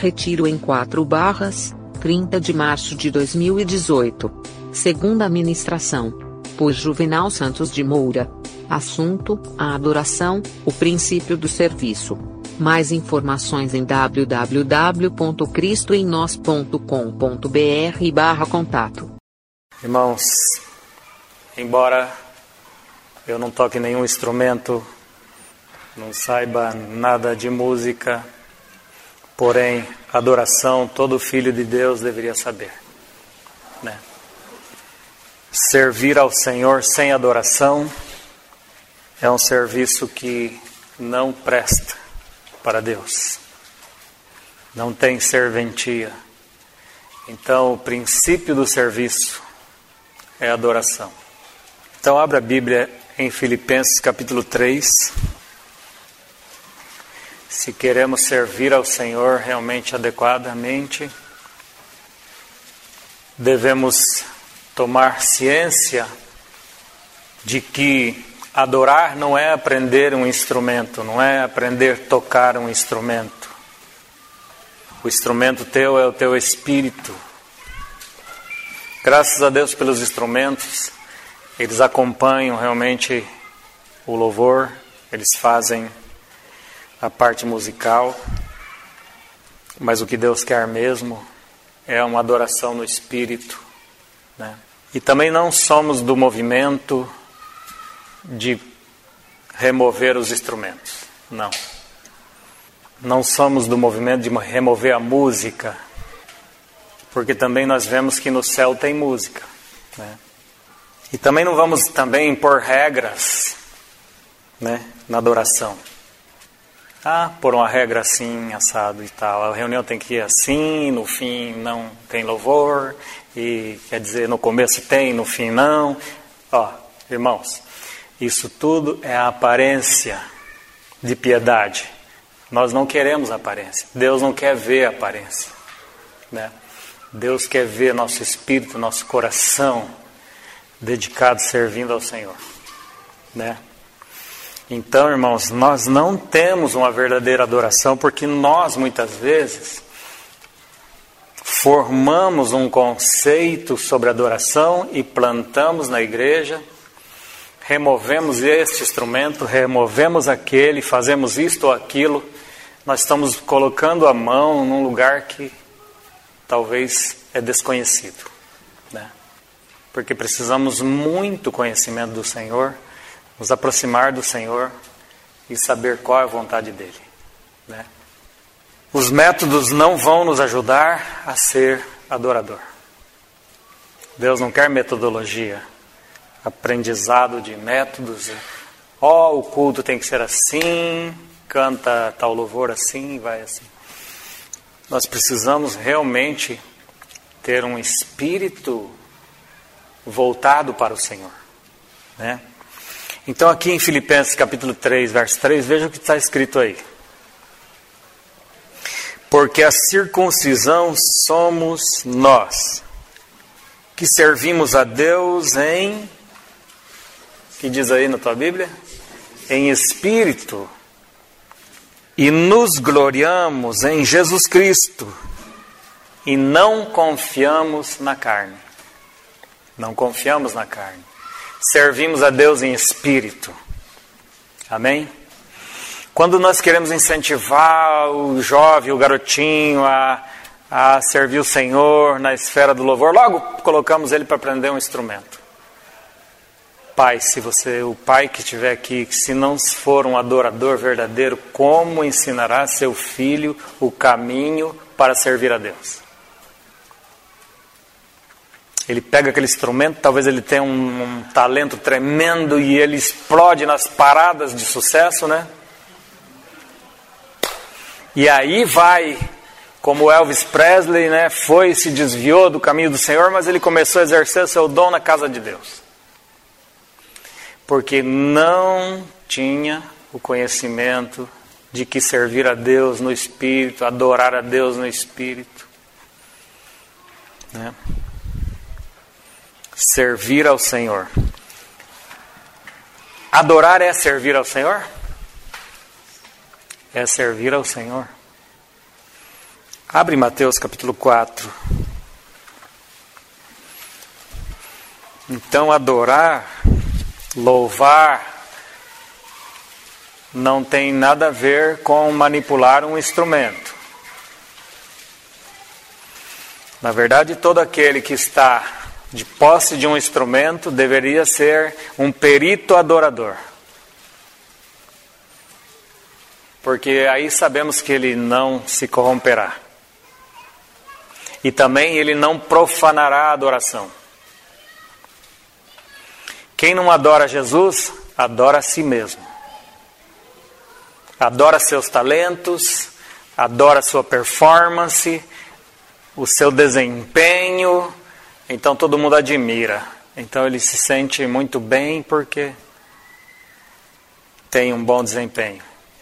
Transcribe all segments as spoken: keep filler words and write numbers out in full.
Retiro em Quatro Barras, trinta de março de dois mil e dezoito. Segunda ministração, por Juvenal Santos de Moura. Assunto: a adoração, o princípio do serviço. Mais informações em w w w ponto cristo em nós ponto com ponto b r barra contato. Irmãos, embora eu não toque nenhum instrumento, não saiba nada de música, porém, adoração todo filho de Deus deveria saber, né? Servir ao Senhor sem adoração é um serviço que não presta para Deus. Não tem serventia. Então, o princípio do serviço é a adoração. Então, abra a Bíblia em Filipenses capítulo três. Se queremos servir ao Senhor realmente adequadamente, devemos tomar ciência de que adorar não é aprender um instrumento, não é aprender a tocar um instrumento. O instrumento teu é o teu espírito. Graças a Deus pelos instrumentos, eles acompanham realmente o louvor, eles fazem a parte musical, mas o que Deus quer mesmo é uma adoração no espírito, né? E também não somos do movimento de remover os instrumentos, não. Não somos do movimento de remover a música, porque também nós vemos que no céu tem música, né? E também não vamos também impor regras, né, na adoração. Ah, por uma regra assim, assado e tal. A reunião tem que ir assim, no fim não tem louvor, e quer dizer, no começo tem, no fim não. Ó, irmãos, isso tudo é a aparência de piedade. Nós não queremos aparência. Deus não quer ver aparência, né? Deus quer ver nosso espírito, nosso coração dedicado, servindo ao Senhor, né? Então, irmãos, nós não temos uma verdadeira adoração porque nós, muitas vezes, formamos um conceito sobre adoração e plantamos na igreja, removemos este instrumento, removemos aquele, fazemos isto ou aquilo. Nós estamos colocando a mão num lugar que talvez é desconhecido, né? Porque precisamos muito conhecimento do Senhor, nos aproximar do Senhor e saber qual é a vontade dEle, né? Os métodos não vão nos ajudar a ser adorador. Deus não quer metodologia, aprendizado de métodos. Ó, oh, o culto tem que ser assim, canta tal louvor assim, vai assim. Nós precisamos realmente ter um espírito voltado para o Senhor, né? Então aqui em Filipenses capítulo três, verso três, veja o que está escrito aí. Porque a circuncisão somos nós, que servimos a Deus em... que diz aí na tua Bíblia? Em espírito. E nos gloriamos em Jesus Cristo. E não confiamos na carne. Não confiamos na carne. Servimos a Deus em espírito. Amém? Quando nós queremos incentivar o jovem, o garotinho a, a servir o Senhor na esfera do louvor, logo colocamos ele para aprender um instrumento. Pai, se você, o pai que estiver aqui, que se não for um adorador verdadeiro, como ensinará seu filho o caminho para servir a Deus? Ele pega aquele instrumento, talvez ele tenha um, um talento tremendo e ele explode nas paradas de sucesso, né? E aí vai, como Elvis Presley, né? Foi e se desviou do caminho do Senhor, mas ele começou a exercer seu dom na casa de Deus. Porque não tinha o conhecimento de que servir a Deus no Espírito, adorar a Deus no Espírito, né? Servir ao Senhor. Adorar é servir ao Senhor? É servir ao Senhor. Abre Mateus capítulo quatro. Então, adorar, louvar, não tem nada a ver com manipular um instrumento. Na verdade, todo aquele que está de posse de um instrumento deveria ser um perito adorador. Porque aí sabemos que ele não se corromperá. E também ele não profanará a adoração. Quem não adora Jesus, adora a si mesmo. Adora seus talentos, adora sua performance, o seu desempenho. Então todo mundo admira. Então ele se sente muito bem porque tem um bom desempenho.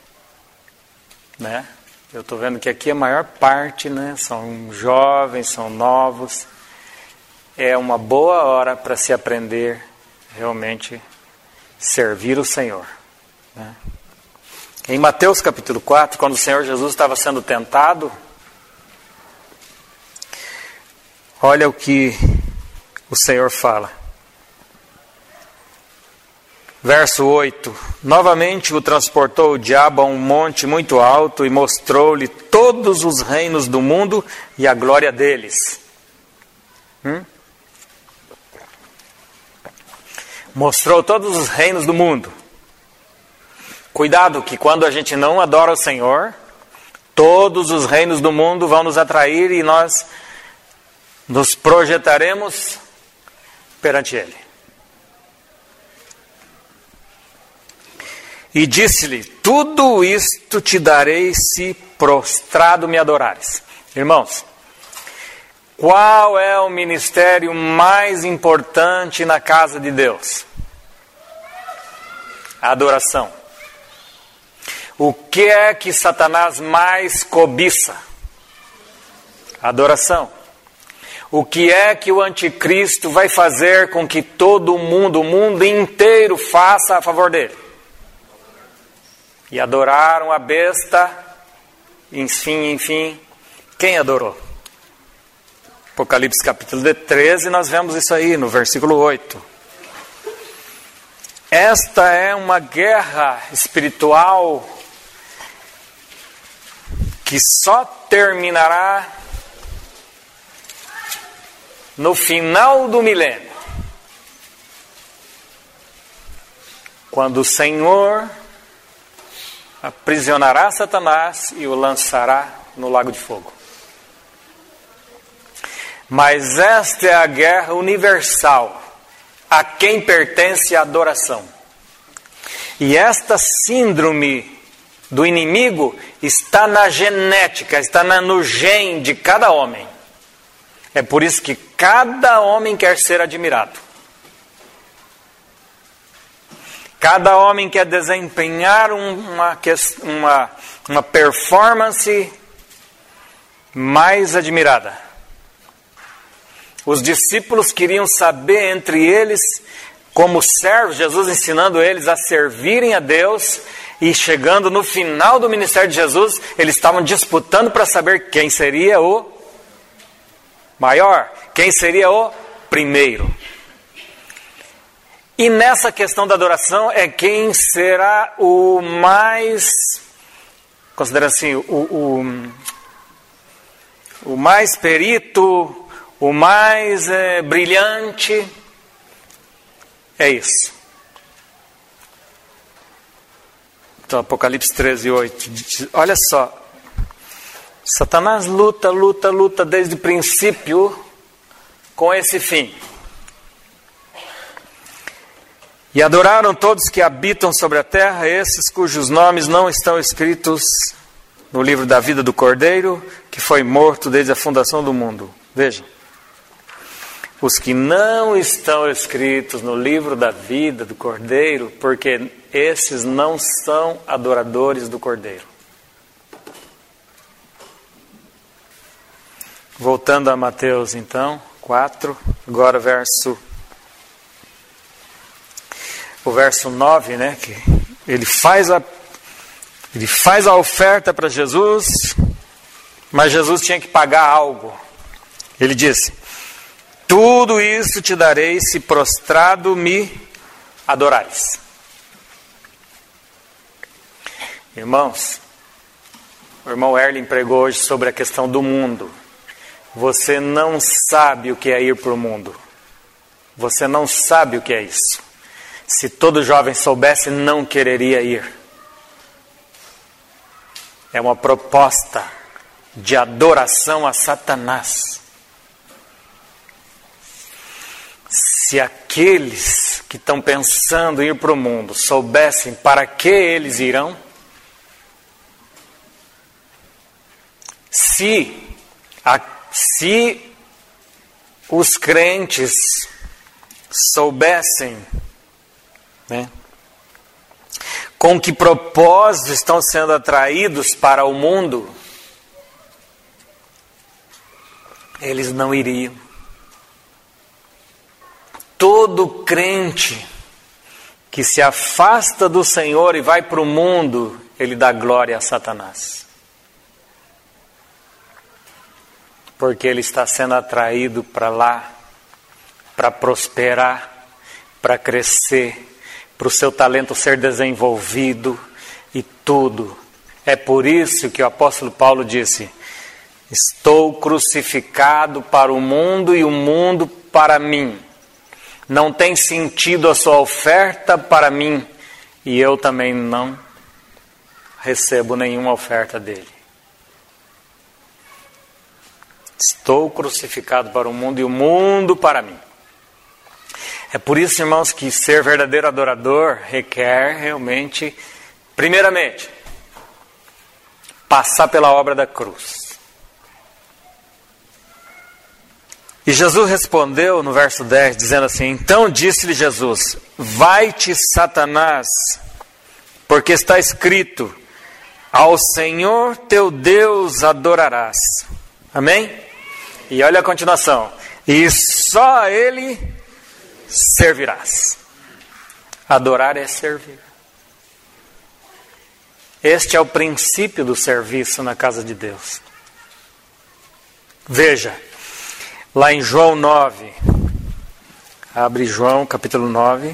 Né? Eu estou vendo que aqui a maior parte, né, são jovens, são novos. É uma boa hora para se aprender realmente servir o Senhor. Né? Em Mateus capítulo quatro, quando o Senhor Jesus estava sendo tentado, olha o que o Senhor fala. Verso oito. Novamente o transportou o diabo a um monte muito alto e mostrou-lhe todos os reinos do mundo e a glória deles. Hum? Mostrou todos os reinos do mundo. Cuidado que quando a gente não adora o Senhor, todos os reinos do mundo vão nos atrair e nós nos projetaremos perante Ele. E disse-lhe, tudo isto te darei se prostrado me adorares. Irmãos, qual é o ministério mais importante na casa de Deus? A adoração. O que é que Satanás mais cobiça? A adoração. O que é que o anticristo vai fazer com que todo mundo, o mundo inteiro faça a favor dele? E adoraram a besta, enfim, enfim, quem adorou? Apocalipse capítulo treze, nós vemos isso aí no versículo oito. Esta é uma guerra espiritual que só terminará no final do milênio. Quando o Senhor aprisionará Satanás e o lançará no lago de fogo. Mas esta é a guerra universal, a quem pertence a adoração. E esta síndrome do inimigo está na genética, está no gene de cada homem. É por isso que cada homem quer ser admirado. Cada homem quer desempenhar uma, uma, uma performance mais admirada. Os discípulos queriam saber entre eles, como servos, Jesus ensinando eles a servirem a Deus, e chegando no final do ministério de Jesus, eles estavam disputando para saber quem seria o maior, quem seria o primeiro. E nessa questão da adoração é quem será o mais, considera assim, o, o, o mais perito, o mais é, brilhante. É isso. Então, Apocalipse treze, oito. Olha só. Satanás luta, luta, luta desde o princípio com esse fim. E adoraram todos que habitam sobre a terra, esses cujos nomes não estão escritos no livro da vida do Cordeiro, que foi morto desde a fundação do mundo. Vejam. Os que não estão escritos no livro da vida do Cordeiro, porque esses não são adoradores do Cordeiro. Voltando a Mateus, então, quatro, agora verso... O verso nove, né, que ele faz a, ele faz a oferta para Jesus, Mas Jesus tinha que pagar algo. Ele disse: tudo isso te darei se prostrado me adorares. Irmãos, o irmão Erling pregou hoje sobre a questão do mundo. Você não sabe o que é ir para o mundo. Você não sabe o que é isso. Se todo jovem soubesse, não quereria ir. É uma proposta de adoração a Satanás. Se aqueles que estão pensando em ir para o mundo soubessem para que eles irão, se, a, se os crentes soubessem, né, com que propósito estão sendo atraídos para o mundo, eles não iriam. Todo crente que se afasta do Senhor e vai para o mundo, ele dá glória a Satanás. Porque ele está sendo atraído para lá, para prosperar, para crescer, para o seu talento ser desenvolvido e tudo. É por isso que o apóstolo Paulo disse: estou crucificado para o mundo e o mundo para mim. Não tem sentido a sua oferta para mim e eu também não recebo nenhuma oferta dele. Estou crucificado para o mundo e o mundo para mim. É por isso, irmãos, que ser verdadeiro adorador requer realmente, primeiramente, passar pela obra da cruz. E Jesus respondeu no verso dez, dizendo assim: então disse-lhe Jesus: vai-te, Satanás, porque está escrito, ao Senhor teu Deus adorarás. Amém? E olha a continuação: e só a Ele servirás. Adorar é servir. Este é o princípio do serviço na casa de Deus. Veja, lá em João nove, abre João capítulo nove,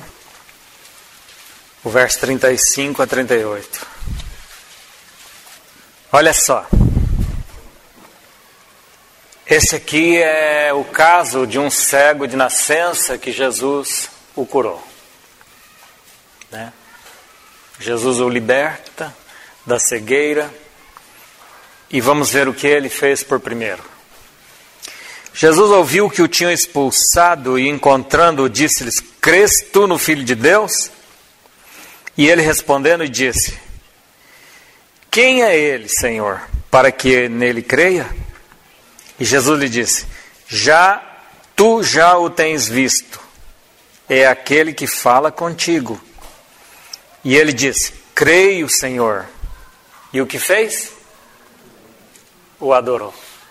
o verso trinta e cinco a trinta e oito. Olha só. Esse aqui é o caso de um cego de nascença que Jesus o curou. Né? Jesus o liberta da cegueira e vamos ver o que ele fez por primeiro. Jesus ouviu que o tinham expulsado e encontrando-o disse-lhes: crês tu no Filho de Deus? E ele respondendo disse: quem é ele, Senhor, para que nele creia? E Jesus lhe disse: já, tu já o tens visto, é aquele que fala contigo. E ele disse: creio, Senhor. E o que fez? O adorou.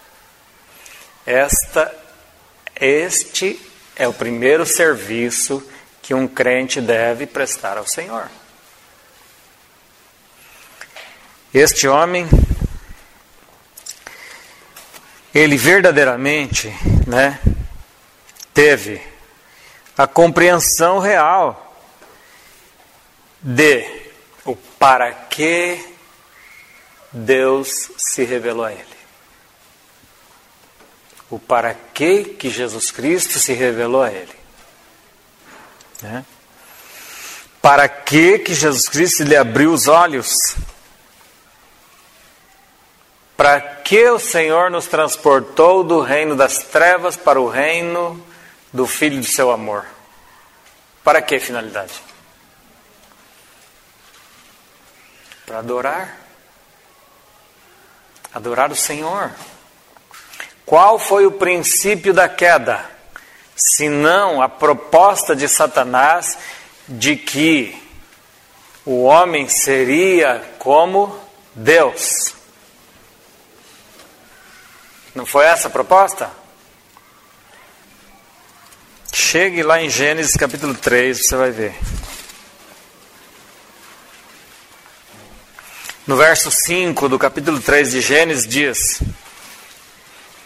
Esta, este é o primeiro serviço que um crente deve prestar ao Senhor. Este homem, ele verdadeiramente, né, teve a compreensão real de o para que Deus se revelou a ele. O para que que Jesus Cristo se revelou a ele. Né? Para que que Jesus Cristo lhe abriu os olhos. Para que o Senhor nos transportou do reino das trevas para o reino do Filho do seu amor. Para que finalidade? Para adorar. Adorar o Senhor. Qual foi o princípio da queda? Senão a proposta de Satanás de que o homem seria como Deus. Não foi essa a proposta? Chegue lá em Gênesis capítulo três, você vai ver. No verso cinco do capítulo três de Gênesis diz: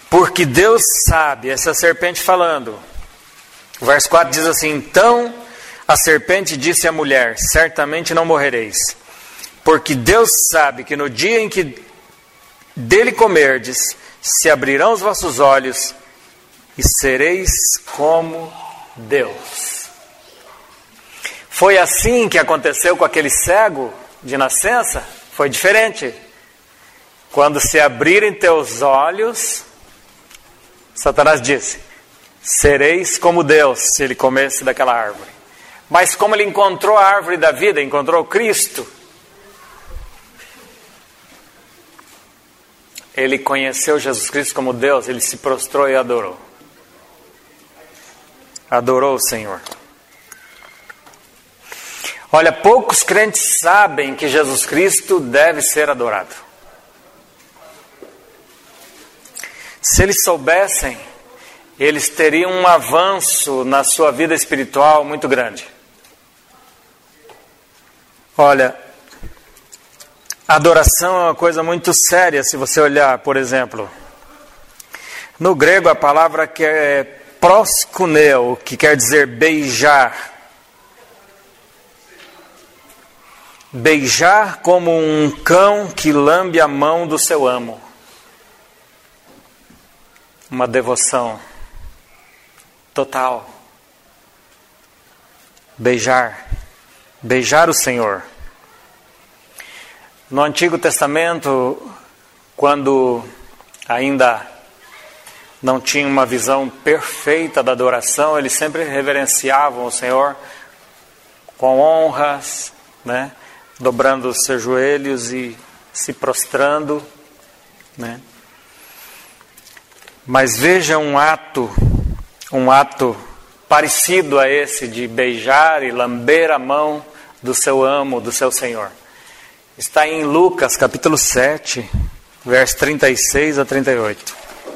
Porque Deus sabe, essa serpente falando. O verso quatro diz assim: então a serpente disse à mulher: certamente não morrereis, porque Deus sabe que no dia em que dele comerdes, se abrirão os vossos olhos e sereis como Deus. Foi assim que aconteceu com aquele cego de nascença? Foi diferente. Quando se abrirem teus olhos, Satanás disse: sereis como Deus, se ele comesse daquela árvore. Mas como ele encontrou a árvore da vida, encontrou Cristo, ele conheceu Jesus Cristo como Deus, ele se prostrou e adorou. Adorou o Senhor. Olha, poucos crentes sabem que Jesus Cristo deve ser adorado. Se eles soubessem, eles teriam um avanço na sua vida espiritual muito grande. Olha, adoração é uma coisa muito séria. Se você olhar, por exemplo, no grego a palavra que é proskuneo, que quer dizer beijar. Beijar como um cão que lambe a mão do seu amo. Uma devoção total. Beijar. Beijar o Senhor. No Antigo Testamento, quando ainda não tinha uma visão perfeita da adoração, eles sempre reverenciavam o Senhor com honras, né? Dobrando os seus joelhos e se prostrando, né? Mas veja um ato, um ato parecido a esse de beijar e lamber a mão do seu amo, do seu Senhor. Está em Lucas capítulo sete, versos trinta e seis a trinta e oito.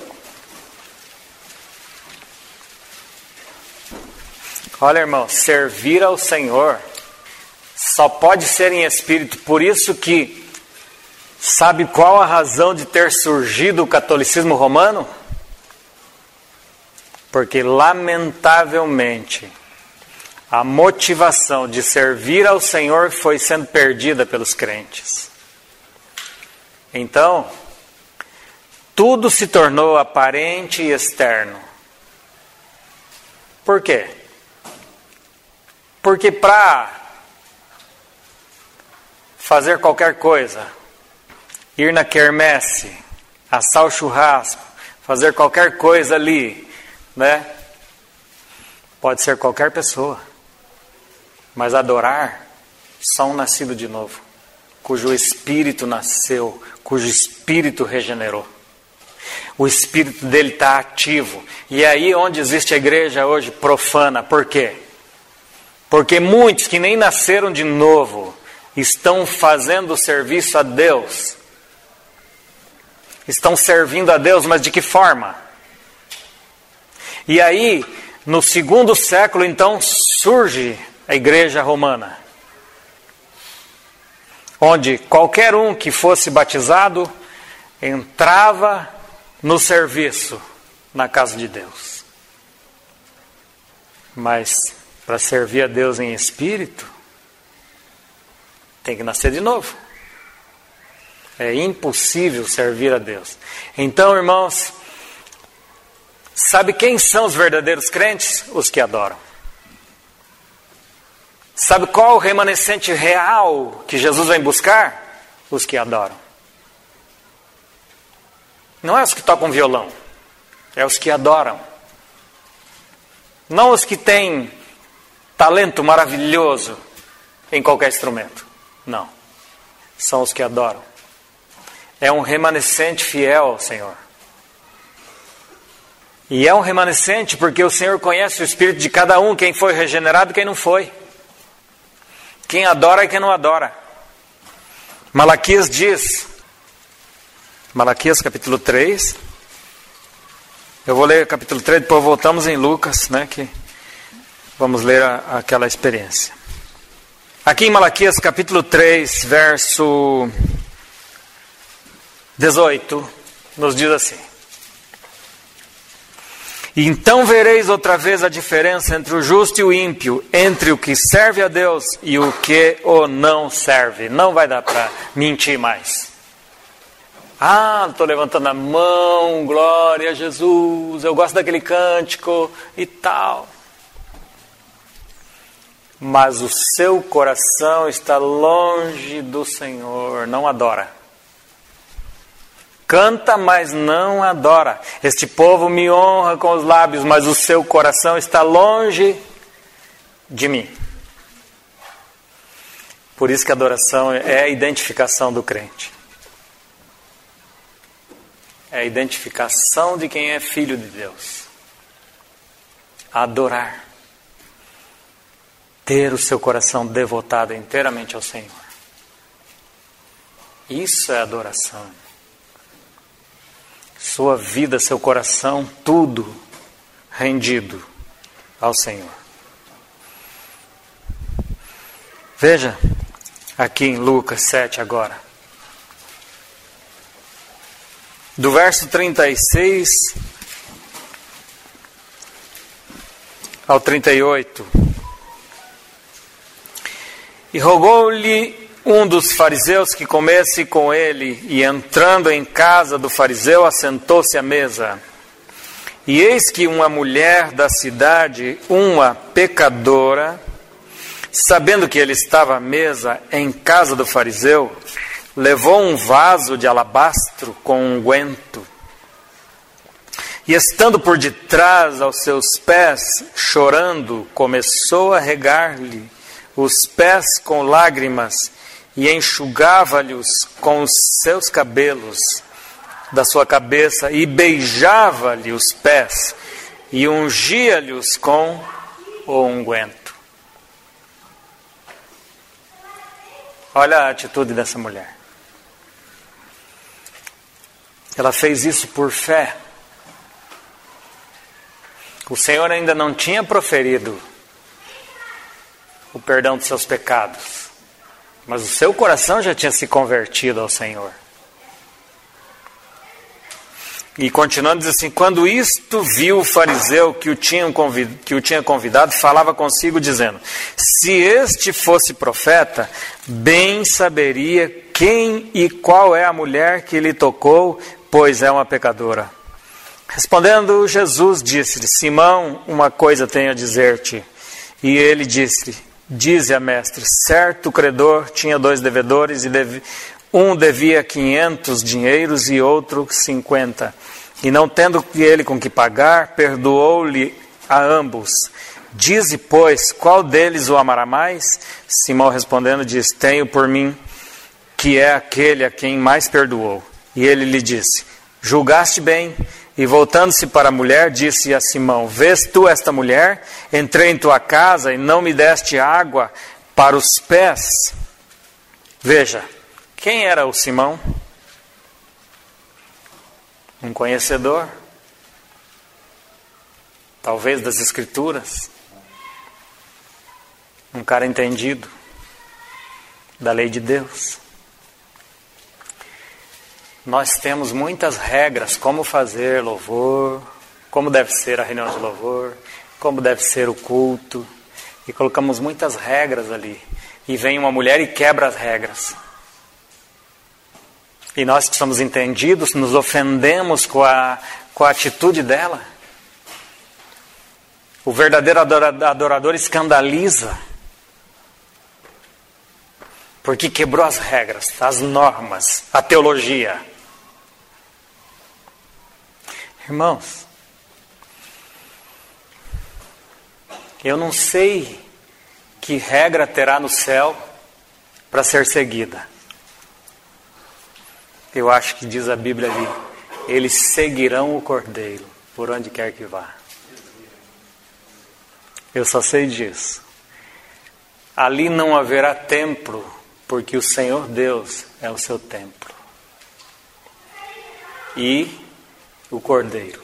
Olha, irmão, servir ao Senhor só pode ser em espírito. Por isso que, sabe qual a razão de ter surgido o catolicismo romano? Porque, lamentavelmente, a motivação de servir ao Senhor foi sendo perdida pelos crentes. Então, tudo se tornou aparente e externo. Por quê? Porque para fazer qualquer coisa, ir na quermesse, assar o churrasco, fazer qualquer coisa ali, né? Pode ser qualquer pessoa. Mas adorar só um nascido de novo, cujo espírito nasceu, cujo espírito regenerou. O espírito dele está ativo. E é aí onde existe a igreja hoje profana. Por quê? Porque muitos que nem nasceram de novo estão fazendo serviço a Deus. Estão servindo a Deus, mas de que forma? E aí, no segundo século, então, surge a igreja romana, onde qualquer um que fosse batizado entrava no serviço na casa de Deus. Mas para servir a Deus em espírito, tem que nascer de novo. É impossível servir a Deus. Então, irmãos, sabe quem são os verdadeiros crentes? Os que adoram. Sabe qual o remanescente real que Jesus vem buscar? Os que adoram. Não é os que tocam violão, é os que adoram. Não os que têm talento maravilhoso em qualquer instrumento. Não. São os que adoram. É um remanescente fiel ao Senhor. E é um remanescente porque o Senhor conhece o espírito de cada um, quem foi regenerado e quem não foi. Quem adora e quem não adora. Malaquias diz, Malaquias capítulo três, eu vou ler o capítulo três, depois voltamos em Lucas, né, que vamos ler a, aquela experiência. Aqui em Malaquias capítulo três, verso dezoito, nos diz assim: E então vereis outra vez a diferença entre o justo e o ímpio, entre o que serve a Deus e o que o não serve. Não vai dar para mentir mais. Ah, estou levantando a mão, glória a Jesus, eu gosto daquele cântico e tal. Mas o seu coração está longe do Senhor, não adora. Canta, mas não adora. Este povo me honra com os lábios, mas o seu coração está longe de mim. Por isso que a adoração é a identificação do crente. É a identificação de quem é filho de Deus. Adorar. Ter o seu coração devotado inteiramente ao Senhor. Isso é adoração. Sua vida, seu coração, tudo rendido ao Senhor. Veja aqui em Lucas sete agora. Do verso trinta e seis ao trinta e oito. E rogou-lhe um dos fariseus que comesse com ele, e entrando em casa do fariseu, assentou-se à mesa. E eis que uma mulher da cidade, uma pecadora, sabendo que ele estava à mesa em casa do fariseu, levou um vaso de alabastro com unguento. E estando por detrás aos seus pés, chorando, começou a regar-lhe os pés com lágrimas, e enxugava-lhes com os seus cabelos da sua cabeça, e beijava-lhe os pés, e ungia-lhes com o unguento. Olha a atitude dessa mulher. Ela fez isso por fé. O Senhor ainda não tinha proferido o perdão dos seus pecados, mas o seu coração já tinha se convertido ao Senhor. E continuando, diz assim: quando isto viu o fariseu que o tinha convidado, que o tinha convidado, falava consigo dizendo: se este fosse profeta, bem saberia quem e qual é a mulher que lhe tocou, pois é uma pecadora. Respondendo, Jesus disse-lhe: Simão, uma coisa tenho a dizer-te. E ele disse-lhe: dize a mestre, certo credor tinha dois devedores, e dev... um devia quinhentos dinheiros e outro cinquenta. E não tendo ele com que pagar, perdoou-lhe a ambos. Dize, pois, qual deles o amará mais? Simão respondendo diz: tenho por mim que é aquele a quem mais perdoou. E ele lhe disse: julgaste bem. E voltando-se para a mulher, disse a Simão: vês tu esta mulher? Entrei em tua casa e não me deste água para os pés. Veja, quem era o Simão? Um conhecedor, talvez das Escrituras, um cara entendido da lei de Deus. Nós temos muitas regras, como fazer louvor, como deve ser a reunião de louvor, como deve ser o culto, e colocamos muitas regras ali, e vem uma mulher e quebra as regras. E nós que somos entendidos, nos ofendemos com a, com a atitude dela. O verdadeiro adorador escandaliza, porque quebrou as regras, as normas, a teologia. Irmãos, eu não sei que regra terá no céu para ser seguida. Eu acho que diz a Bíblia ali: eles seguirão o Cordeiro por onde quer que vá. Eu só sei disso. Ali não haverá templo, porque o Senhor Deus é o seu templo. E o Cordeiro.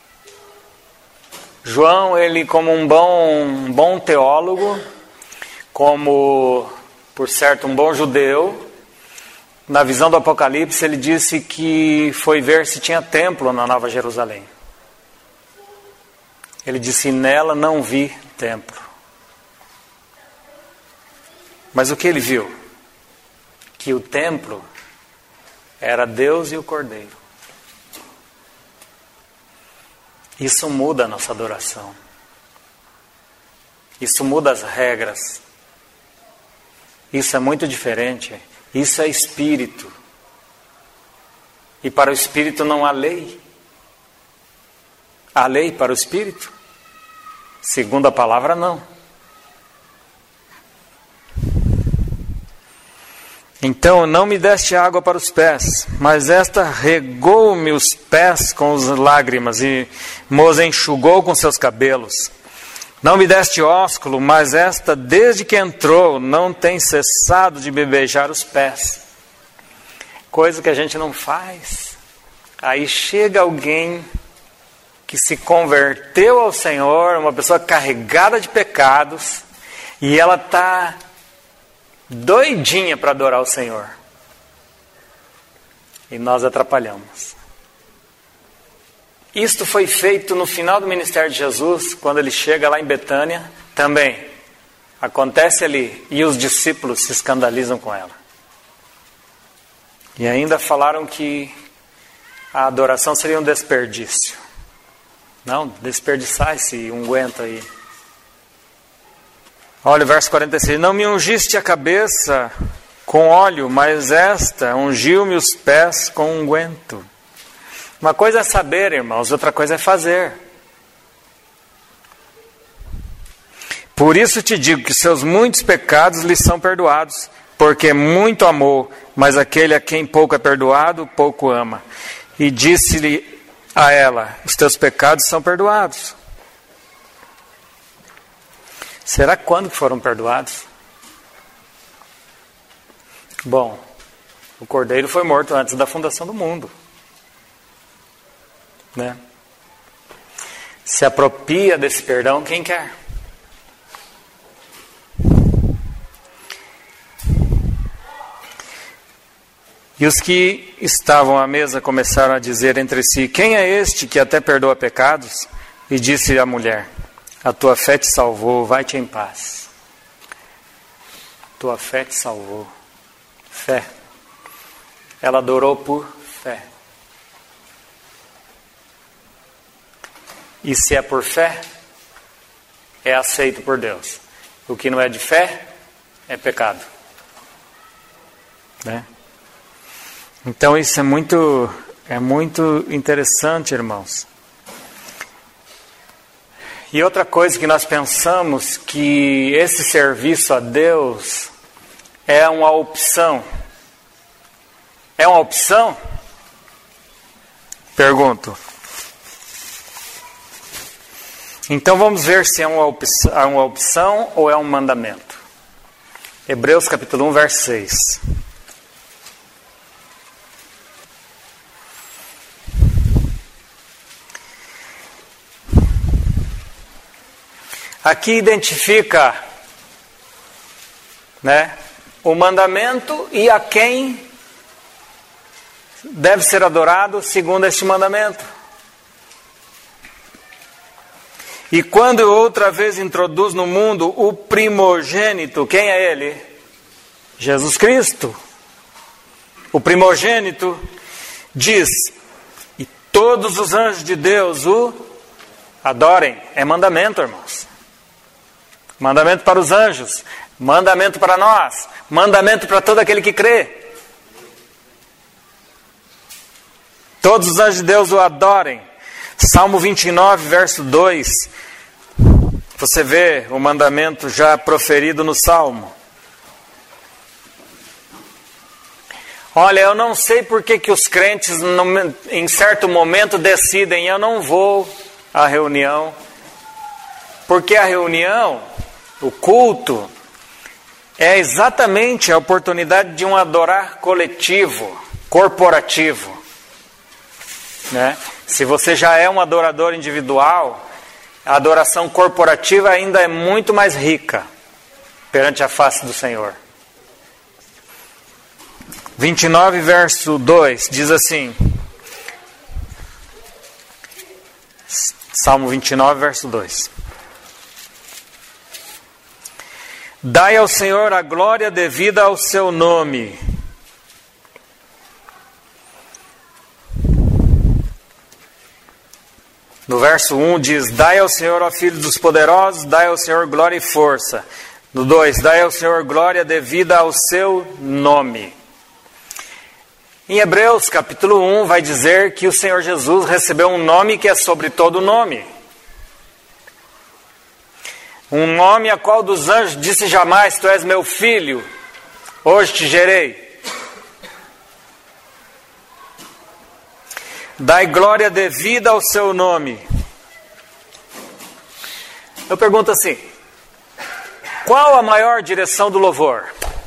João, ele como um bom, um bom teólogo, como, por certo, um bom judeu, na visão do Apocalipse, ele disse que foi ver se tinha templo na Nova Jerusalém. Ele disse: nela não vi templo. Mas o que ele viu? Que o templo era Deus e o Cordeiro. Isso muda a nossa adoração. Isso muda as regras. Isso é muito diferente. Isso é espírito. E para o espírito não há lei. Há lei para o espírito? Segundo a palavra, não. Então não me deste água para os pés, mas esta regou-me os pés com as lágrimas e mos enxugou com seus cabelos. Não me deste ósculo, mas esta, desde que entrou, não tem cessado de me beijar os pés. Coisa que a gente não faz. Aí chega alguém que se converteu ao Senhor, uma pessoa carregada de pecados, e ela está doidinha para adorar o Senhor. E nós atrapalhamos. Isto foi feito no final do ministério de Jesus, quando ele chega lá em Betânia, também. Acontece ali, e os discípulos se escandalizam com ela. E ainda falaram que a adoração seria um desperdício. Não, desperdiçar esse unguento aí. Olha o verso quarenta e seis. Não me ungiste a cabeça com óleo, mas esta ungiu-me os pés com unguento. Uma coisa é saber, irmãos, outra coisa é fazer. Por isso te digo que seus muitos pecados lhe são perdoados, porque muito amou, mas aquele a quem pouco é perdoado, pouco ama. E disse-lhe a ela: os teus pecados são perdoados. Será quando foram perdoados? Bom, o Cordeiro foi morto antes da fundação do mundo, né? Se apropria desse perdão quem quer. E os que estavam à mesa começaram a dizer entre si: quem é este que até perdoa pecados? E disse a mulher: a tua fé te salvou, vai-te em paz. Tua fé te salvou. Fé. Ela adorou por fé. E se é por fé, é aceito por Deus. O que não é de fé, é pecado. Né? Então isso é muito, é muito interessante, irmãos. E outra coisa que nós pensamos, que esse serviço a Deus é uma opção. É uma opção? Pergunto. Então vamos ver se é uma opção, é uma opção ou é um mandamento. Hebreus capítulo um, verso seis. Aqui identifica, né, o mandamento e a quem deve ser adorado segundo este mandamento. E quando outra vez introduz no mundo o primogênito, quem é ele? Jesus Cristo. O primogênito diz: e todos os anjos de Deus o adorem. É mandamento, irmãos. Mandamento para os anjos, mandamento para nós, mandamento para todo aquele que crê. Todos os anjos de Deus o adorem. Salmo vinte e nove, verso dois. Você vê o mandamento já proferido no Salmo. Olha, eu não sei por que que os crentes em certo momento decidem: eu não vou à reunião. Porque a reunião, o culto, é exatamente a oportunidade de um adorar coletivo, corporativo. Né? Se você já é um adorador individual, a adoração corporativa ainda é muito mais rica perante a face do Senhor. vinte e nove, verso dois, diz assim: Salmo vinte e nove, verso dois. Dai ao Senhor a glória devida ao seu nome. No verso um diz: dai ao Senhor, ó filho dos poderosos, dai ao Senhor glória e força. No dois, dai ao Senhor glória devida ao seu nome. Em Hebreus capítulo um vai dizer que o Senhor Jesus recebeu um nome que é sobre todo nome. Um nome a qual dos anjos disse jamais: tu és meu filho, hoje te gerei. Dai glória devida ao seu nome. Eu pergunto assim: qual a maior direção do louvor?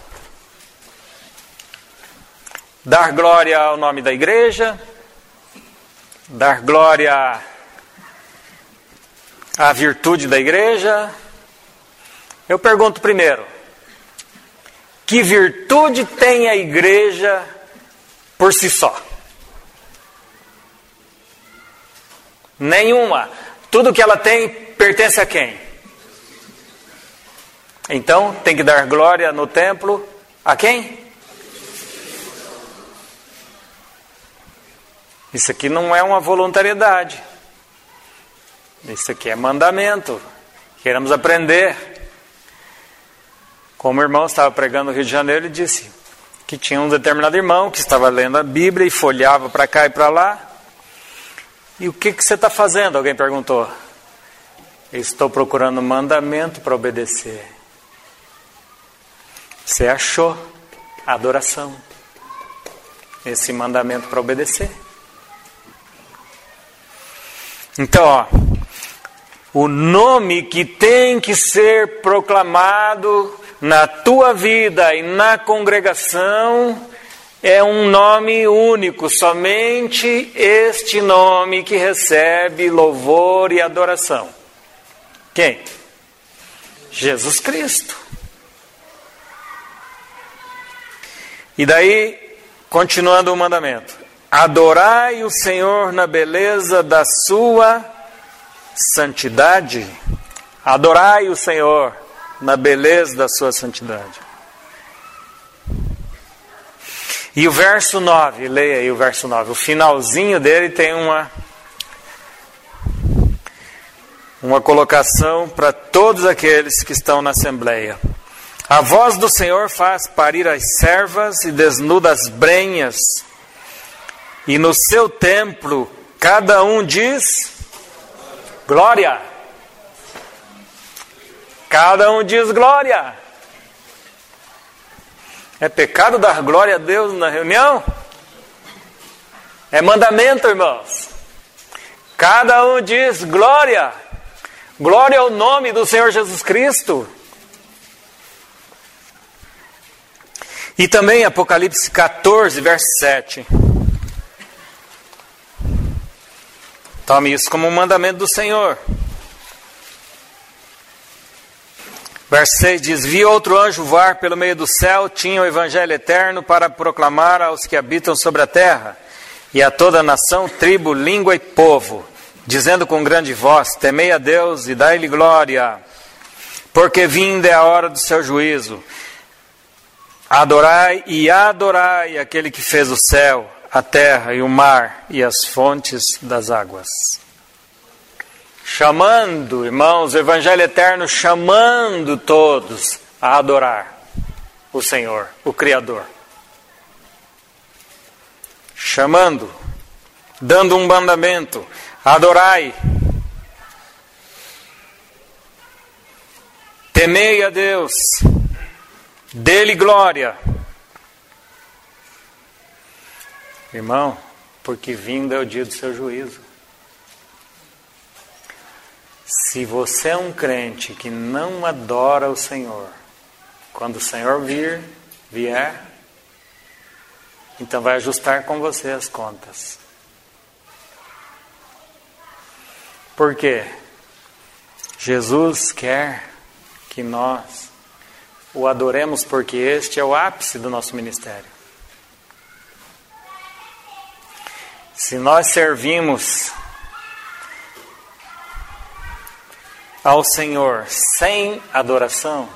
Dar glória ao nome da igreja? Dar glória à virtude da igreja? Eu pergunto primeiro: que virtude tem a igreja por si só? Nenhuma. Tudo que ela tem pertence a quem? Então tem que dar glória no templo a quem? Isso aqui não é uma voluntariedade. Isso aqui é mandamento. Queremos aprender. Como o irmão estava pregando no Rio de Janeiro, ele disse que tinha um determinado irmão que estava lendo a Bíblia e folheava para cá e para lá. E o que, que você está fazendo? Alguém perguntou. Eu estou procurando mandamento para obedecer. Você achou a adoração, esse mandamento para obedecer. Então, ó, o nome que tem que ser proclamado na tua vida e na congregação é um nome único, somente este nome que recebe louvor e adoração. Quem? Jesus Cristo. E daí, continuando o mandamento: adorai o Senhor na beleza da sua santidade. Adorai o Senhor na beleza da sua santidade. E o verso nove, leia aí o verso nove. O finalzinho dele tem uma, uma colocação para todos aqueles que estão na assembleia. A voz do Senhor faz parir as servas e desnuda as brenhas. E no seu templo, cada um diz glória. Cada um diz glória. É pecado dar glória a Deus na reunião? É mandamento, irmãos. Cada um diz glória. Glória ao nome do Senhor Jesus Cristo. E também Apocalipse catorze, verso sete. Tome isso como um mandamento do Senhor. Verso seis diz: vi outro anjo voar pelo meio do céu, tinha o evangelho eterno para proclamar aos que habitam sobre a terra, e a toda nação, tribo, língua e povo, dizendo com grande voz: temei a Deus e dai-lhe glória, porque vinda é a hora do seu juízo. Adorai e adorai aquele que fez o céu, a terra e o mar e as fontes das águas. Chamando, irmãos, o evangelho eterno chamando todos a adorar o Senhor, o Criador. Chamando, dando um mandamento: adorai, temei a Deus, dê-lhe glória. Irmão, porque vindo é o dia do seu juízo. Se você é um crente que não adora o Senhor, quando o Senhor vir, vier, então vai ajustar com você as contas. Por quê? Jesus quer que nós o adoremos, porque este é o ápice do nosso ministério. Se nós servimos ao Senhor sem adoração?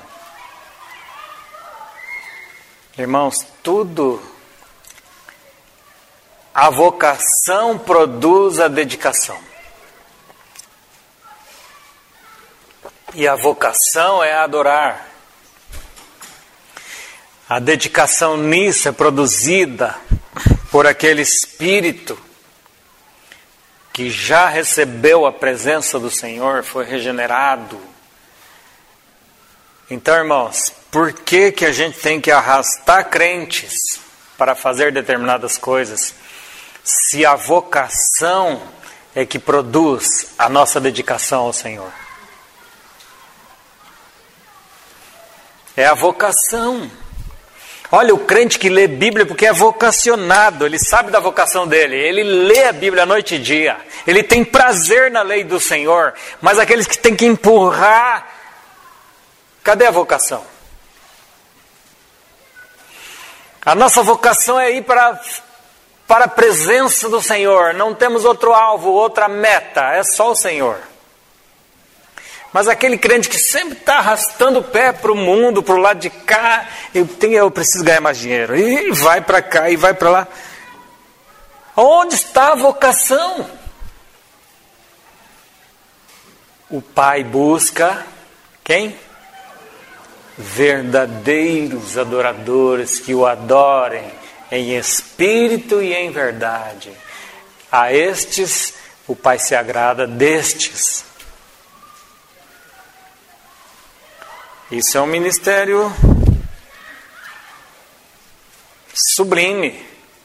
Irmãos, tudo, a vocação produz a dedicação. E a vocação é adorar. A dedicação nisso é produzida por aquele espírito que já recebeu a presença do Senhor, foi regenerado. Então, irmãos, por que que a gente tem que arrastar crentes para fazer determinadas coisas, se a vocação é que produz a nossa dedicação ao Senhor? É a vocação. Olha, o crente que lê Bíblia porque é vocacionado, ele sabe da vocação dele, ele lê a Bíblia noite e dia, ele tem prazer na lei do Senhor, mas aqueles que têm que empurrar, cadê a vocação? A nossa vocação é ir para, para a presença do Senhor, não temos outro alvo, outra meta, é só o Senhor. Mas aquele crente que sempre está arrastando o pé para o mundo, para o lado de cá, eu, tenho, eu preciso ganhar mais dinheiro, e vai para cá, e vai para lá. Onde está a vocação? O Pai busca, quem? Verdadeiros adoradores que o adorem em espírito e em verdade. A estes o Pai se agrada destes. Isso é um ministério sublime.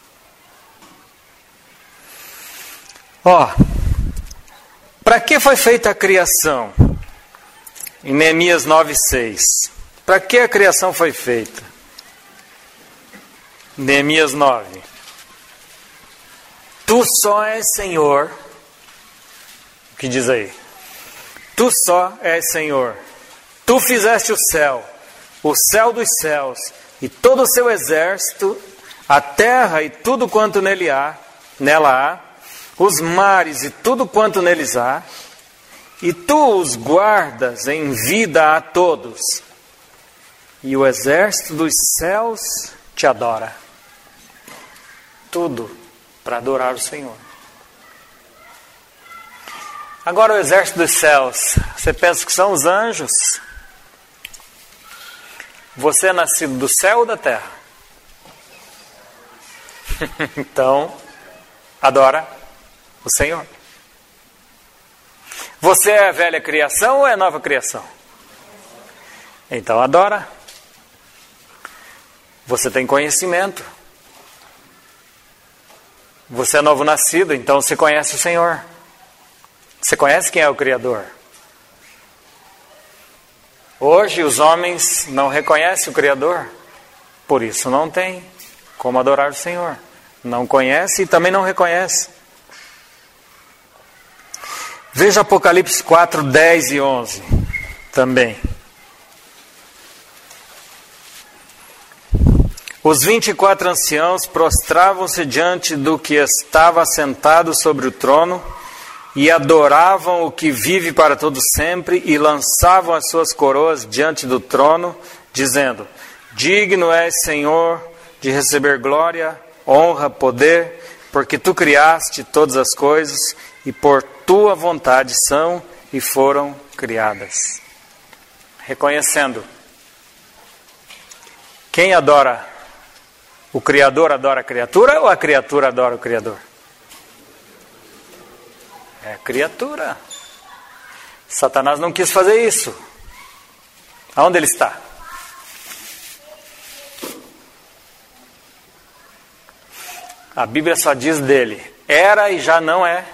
Ó, para que foi feita a criação? Em Neemias nove, seis. Para que a criação foi feita? Neemias nove. Tu só és Senhor. O que diz aí? Tu só és Senhor. Tu fizeste o céu, o céu dos céus, e todo o seu exército, a terra e tudo quanto nele há, nela há, os mares e tudo quanto neles há, e tu os guardas em vida a todos, e o exército dos céus te adora. Tudo para adorar o Senhor. Agora o exército dos céus, você pensa que são os anjos? Você é nascido do céu ou da terra? Então, adora o Senhor. Você é a velha criação ou é a nova criação? Então, adora. Você tem conhecimento. Você é novo nascido, então você conhece o Senhor. Você conhece quem é o Criador. Hoje os homens não reconhecem o Criador, por isso não tem como adorar o Senhor. Não conhece e também não reconhece. Veja Apocalipse quatro, dez e onze também. Os vinte e quatro anciãos prostravam-se diante do que estava sentado sobre o trono e adoravam o que vive para todo sempre, e lançavam as suas coroas diante do trono, dizendo: digno és, Senhor, de receber glória, honra, poder, porque tu criaste todas as coisas, e por tua vontade são e foram criadas. Reconhecendo. Quem adora? O Criador adora a criatura ou a criatura adora o Criador? É a criatura. Satanás não quis fazer isso. Aonde ele está? A Bíblia só diz dele: era e já não é.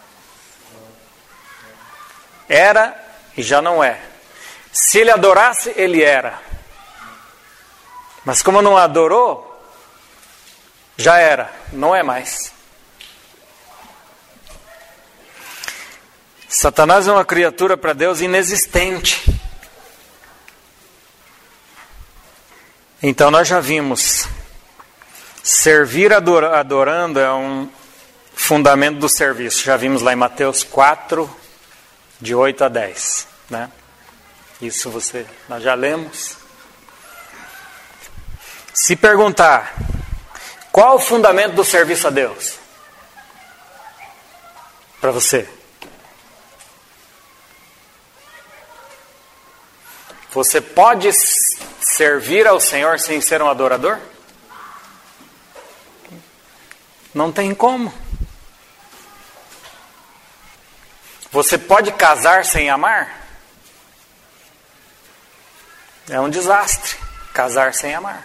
Era e já não é. Se ele adorasse, ele era. Mas como não adorou, já era, não é mais. Satanás é uma criatura para Deus inexistente. Então nós já vimos, servir adorando é um fundamento do serviço. Já vimos lá em Mateus quatro, de oito a dez. né? Isso você, nós já lemos. Se perguntar, qual o fundamento do serviço a Deus? Para você. Você pode servir ao Senhor sem ser um adorador? Não tem como. Você pode casar sem amar? É um desastre casar sem amar.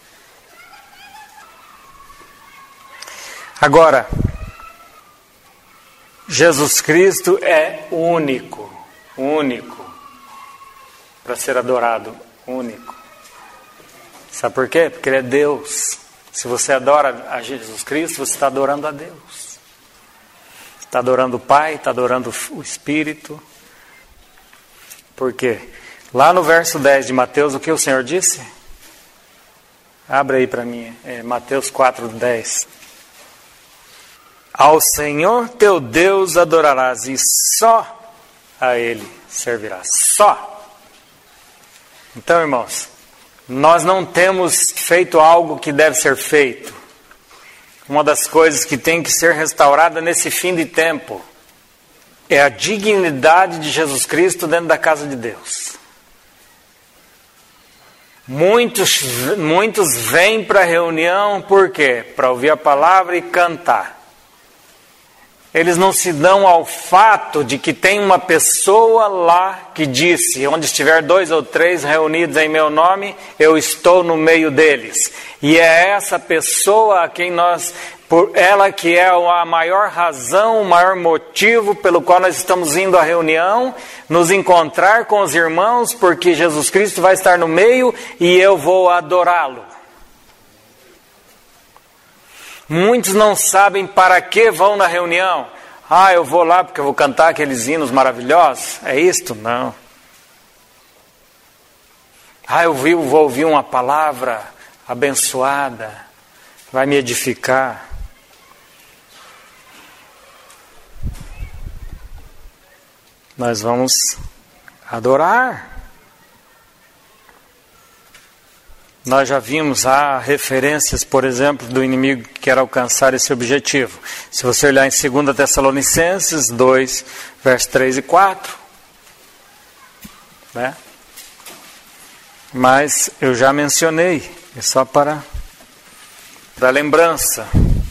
Agora, Jesus Cristo é único, único, para ser adorado, único. Sabe por quê? Porque Ele é Deus. Se você adora a Jesus Cristo, você está adorando a Deus. Está adorando o Pai, está adorando o Espírito. Por quê? Lá no verso dez de Mateus, o que o Senhor disse? Abre aí para mim, é Mateus quatro, dez. Ao Senhor teu Deus adorarás e só a Ele servirás. Só. Então, irmãos, nós não temos feito algo que deve ser feito. Uma das coisas que tem que ser restaurada nesse fim de tempo é a dignidade de Jesus Cristo dentro da casa de Deus. Muitos, muitos vêm para a reunião, por quê? Para ouvir a palavra e cantar. Eles não se dão ao fato de que tem uma pessoa lá que disse, onde estiver dois ou três reunidos em meu nome, eu estou no meio deles. E é essa pessoa a quem nós, por ela que é a maior razão, o maior motivo pelo qual nós estamos indo à reunião, nos encontrar com os irmãos, porque Jesus Cristo vai estar no meio e eu vou adorá-lo. Muitos não sabem para que vão na reunião. Ah, eu vou lá porque eu vou cantar aqueles hinos maravilhosos. É isto? Não. Ah, eu vou ouvir uma palavra abençoada. Vai me edificar. Nós vamos adorar. Nós já vimos há referências, por exemplo, do inimigo que quer alcançar esse objetivo. Se você olhar em segunda Tessalonicenses dois, versos três e quatro. Né? Mas eu já mencionei, é só para, para lembrança.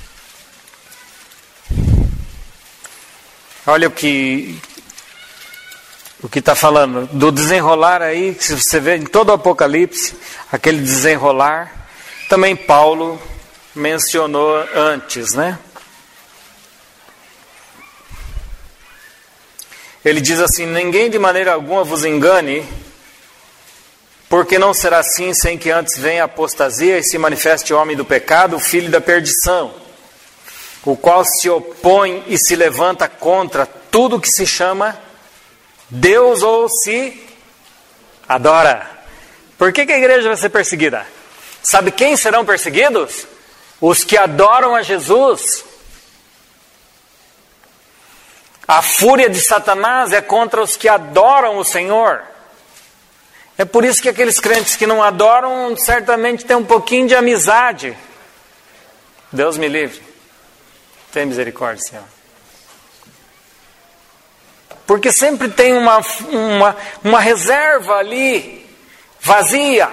Olha o que... O que está falando, do desenrolar aí, que você vê em todo o Apocalipse, aquele desenrolar, também Paulo mencionou antes, né? Ele diz assim, ninguém de maneira alguma vos engane, porque não será assim sem que antes venha a apostasia e se manifeste o homem do pecado, o filho da perdição, o qual se opõe e se levanta contra tudo que se chama Deus ou se adora. Por que que a igreja vai ser perseguida? Sabe quem serão perseguidos? Os que adoram a Jesus. A fúria de Satanás é contra os que adoram o Senhor. É por isso que aqueles crentes que não adoram certamente têm um pouquinho de amizade. Deus me livre. Tem misericórdia, Senhor. Porque sempre tem uma, uma, uma reserva ali, vazia.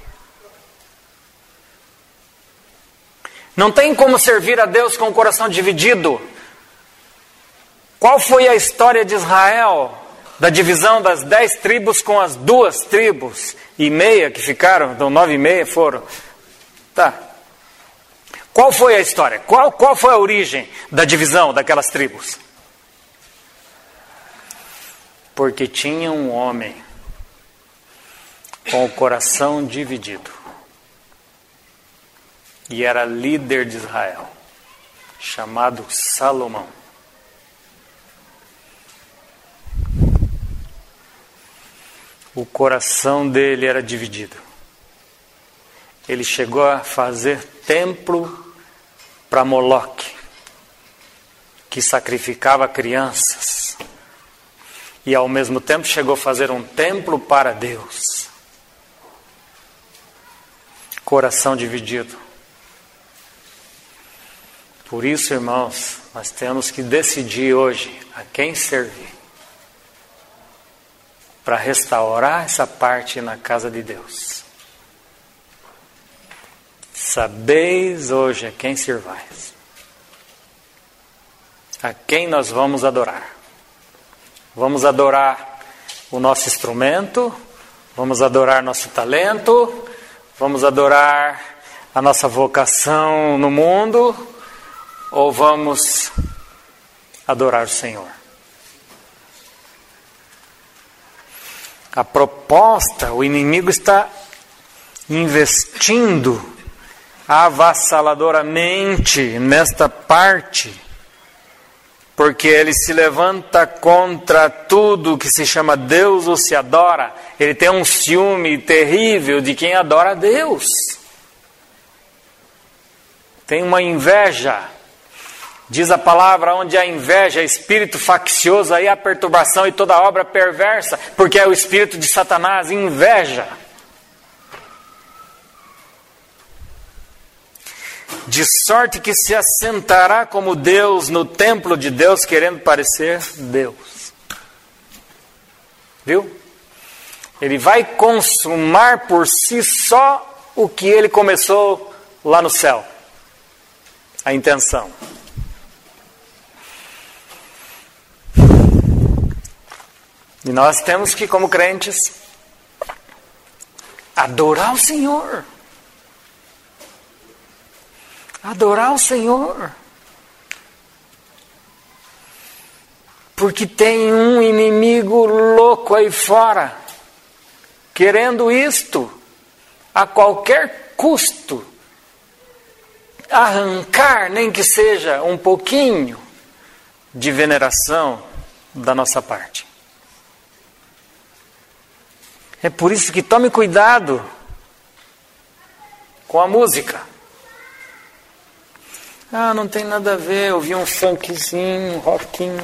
Não tem como servir a Deus com o coração dividido. Qual foi a história de Israel? Da divisão das dez tribos com as duas tribos e meia que ficaram, então nove e meia foram. Tá. Qual foi a história? Qual, qual foi a origem da divisão daquelas tribos? Porque tinha um homem com o coração dividido. E era líder de Israel, chamado Salomão. O coração dele era dividido. Ele chegou a fazer templo para Moloque, que sacrificava crianças. e ao mesmo tempo chegou a fazer um templo para Deus. Coração dividido. Por isso, irmãos, nós temos que decidir hoje a quem servir, para restaurar essa parte na casa de Deus. Sabeis hoje a quem servais, a quem nós vamos adorar. Vamos adorar o nosso instrumento, vamos adorar nosso talento, vamos adorar a nossa vocação no mundo, ou vamos adorar o Senhor? A proposta, o inimigo está investindo avassaladoramente nesta parte, porque ele se levanta contra tudo que se chama Deus ou se adora. Ele tem um ciúme terrível de quem adora a Deus. Tem uma inveja. Diz a palavra, onde há inveja, espírito faccioso, aí há perturbação e toda obra perversa, porque é o espírito de Satanás, inveja. De sorte que se assentará como Deus no templo de Deus, querendo parecer Deus. Viu? Ele vai consumar por si só o que ele começou lá no céu. A intenção. E nós temos que, como crentes, adorar o Senhor. Adorar o Senhor. Porque tem um inimigo louco aí fora, querendo isto, a qualquer custo, arrancar, nem que seja um pouquinho, de veneração da nossa parte. É por isso que tome cuidado com a música. Ah, não tem nada a ver, eu vi um funkzinho, um rockinho.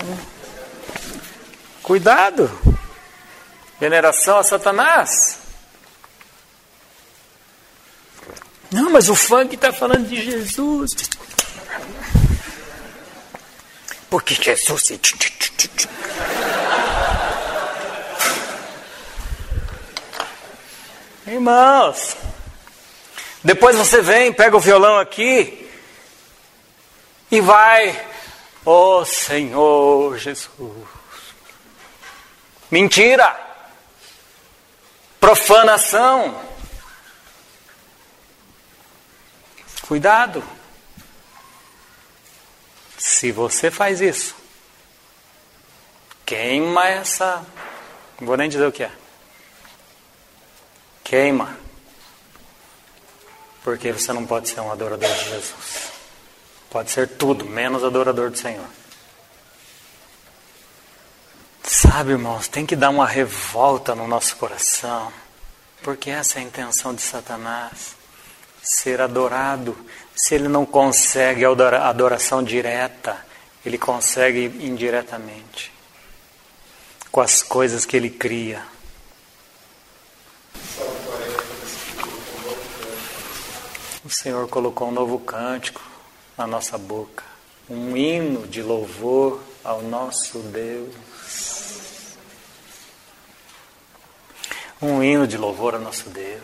Cuidado! Veneração a Satanás. Não, mas o funk está falando de Jesus. Porque Jesus... Irmãos, depois você vem, pega o violão aqui e vai, ó Senhor Jesus. Mentira! Profanação! Cuidado! Se você faz isso, queima essa... Não vou nem dizer o que é. Queima. Porque você não pode ser um adorador de Jesus. Pode ser tudo, menos adorador do Senhor. Sabe, irmãos, tem que dar uma revolta no nosso coração. Porque essa é a intenção de Satanás. Ser adorado. Se ele não consegue a adoração direta, ele consegue indiretamente. Com as coisas que ele cria. O Senhor colocou um novo cântico na nossa boca. Um hino de louvor ao nosso Deus. Um hino de louvor ao nosso Deus.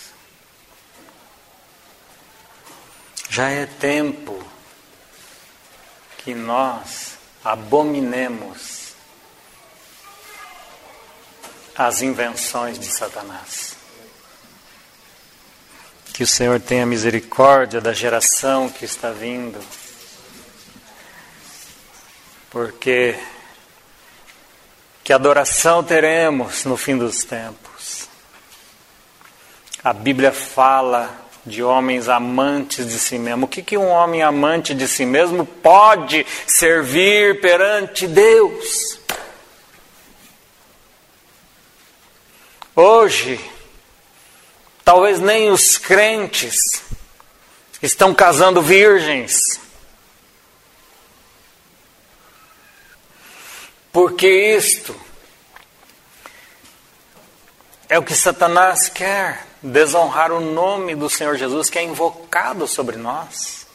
Já é tempo que nós abominemos as invenções de Satanás. Que o Senhor tenha misericórdia da geração que está vindo. Porque que adoração teremos no fim dos tempos. A Bíblia fala de homens amantes de si mesmo. O que, que um homem amante de si mesmo pode servir perante Deus? Hoje, talvez nem os crentes estão casando virgens. Porque isto É o que Satanás quer, desonrar o nome do Senhor Jesus que é invocado sobre nós.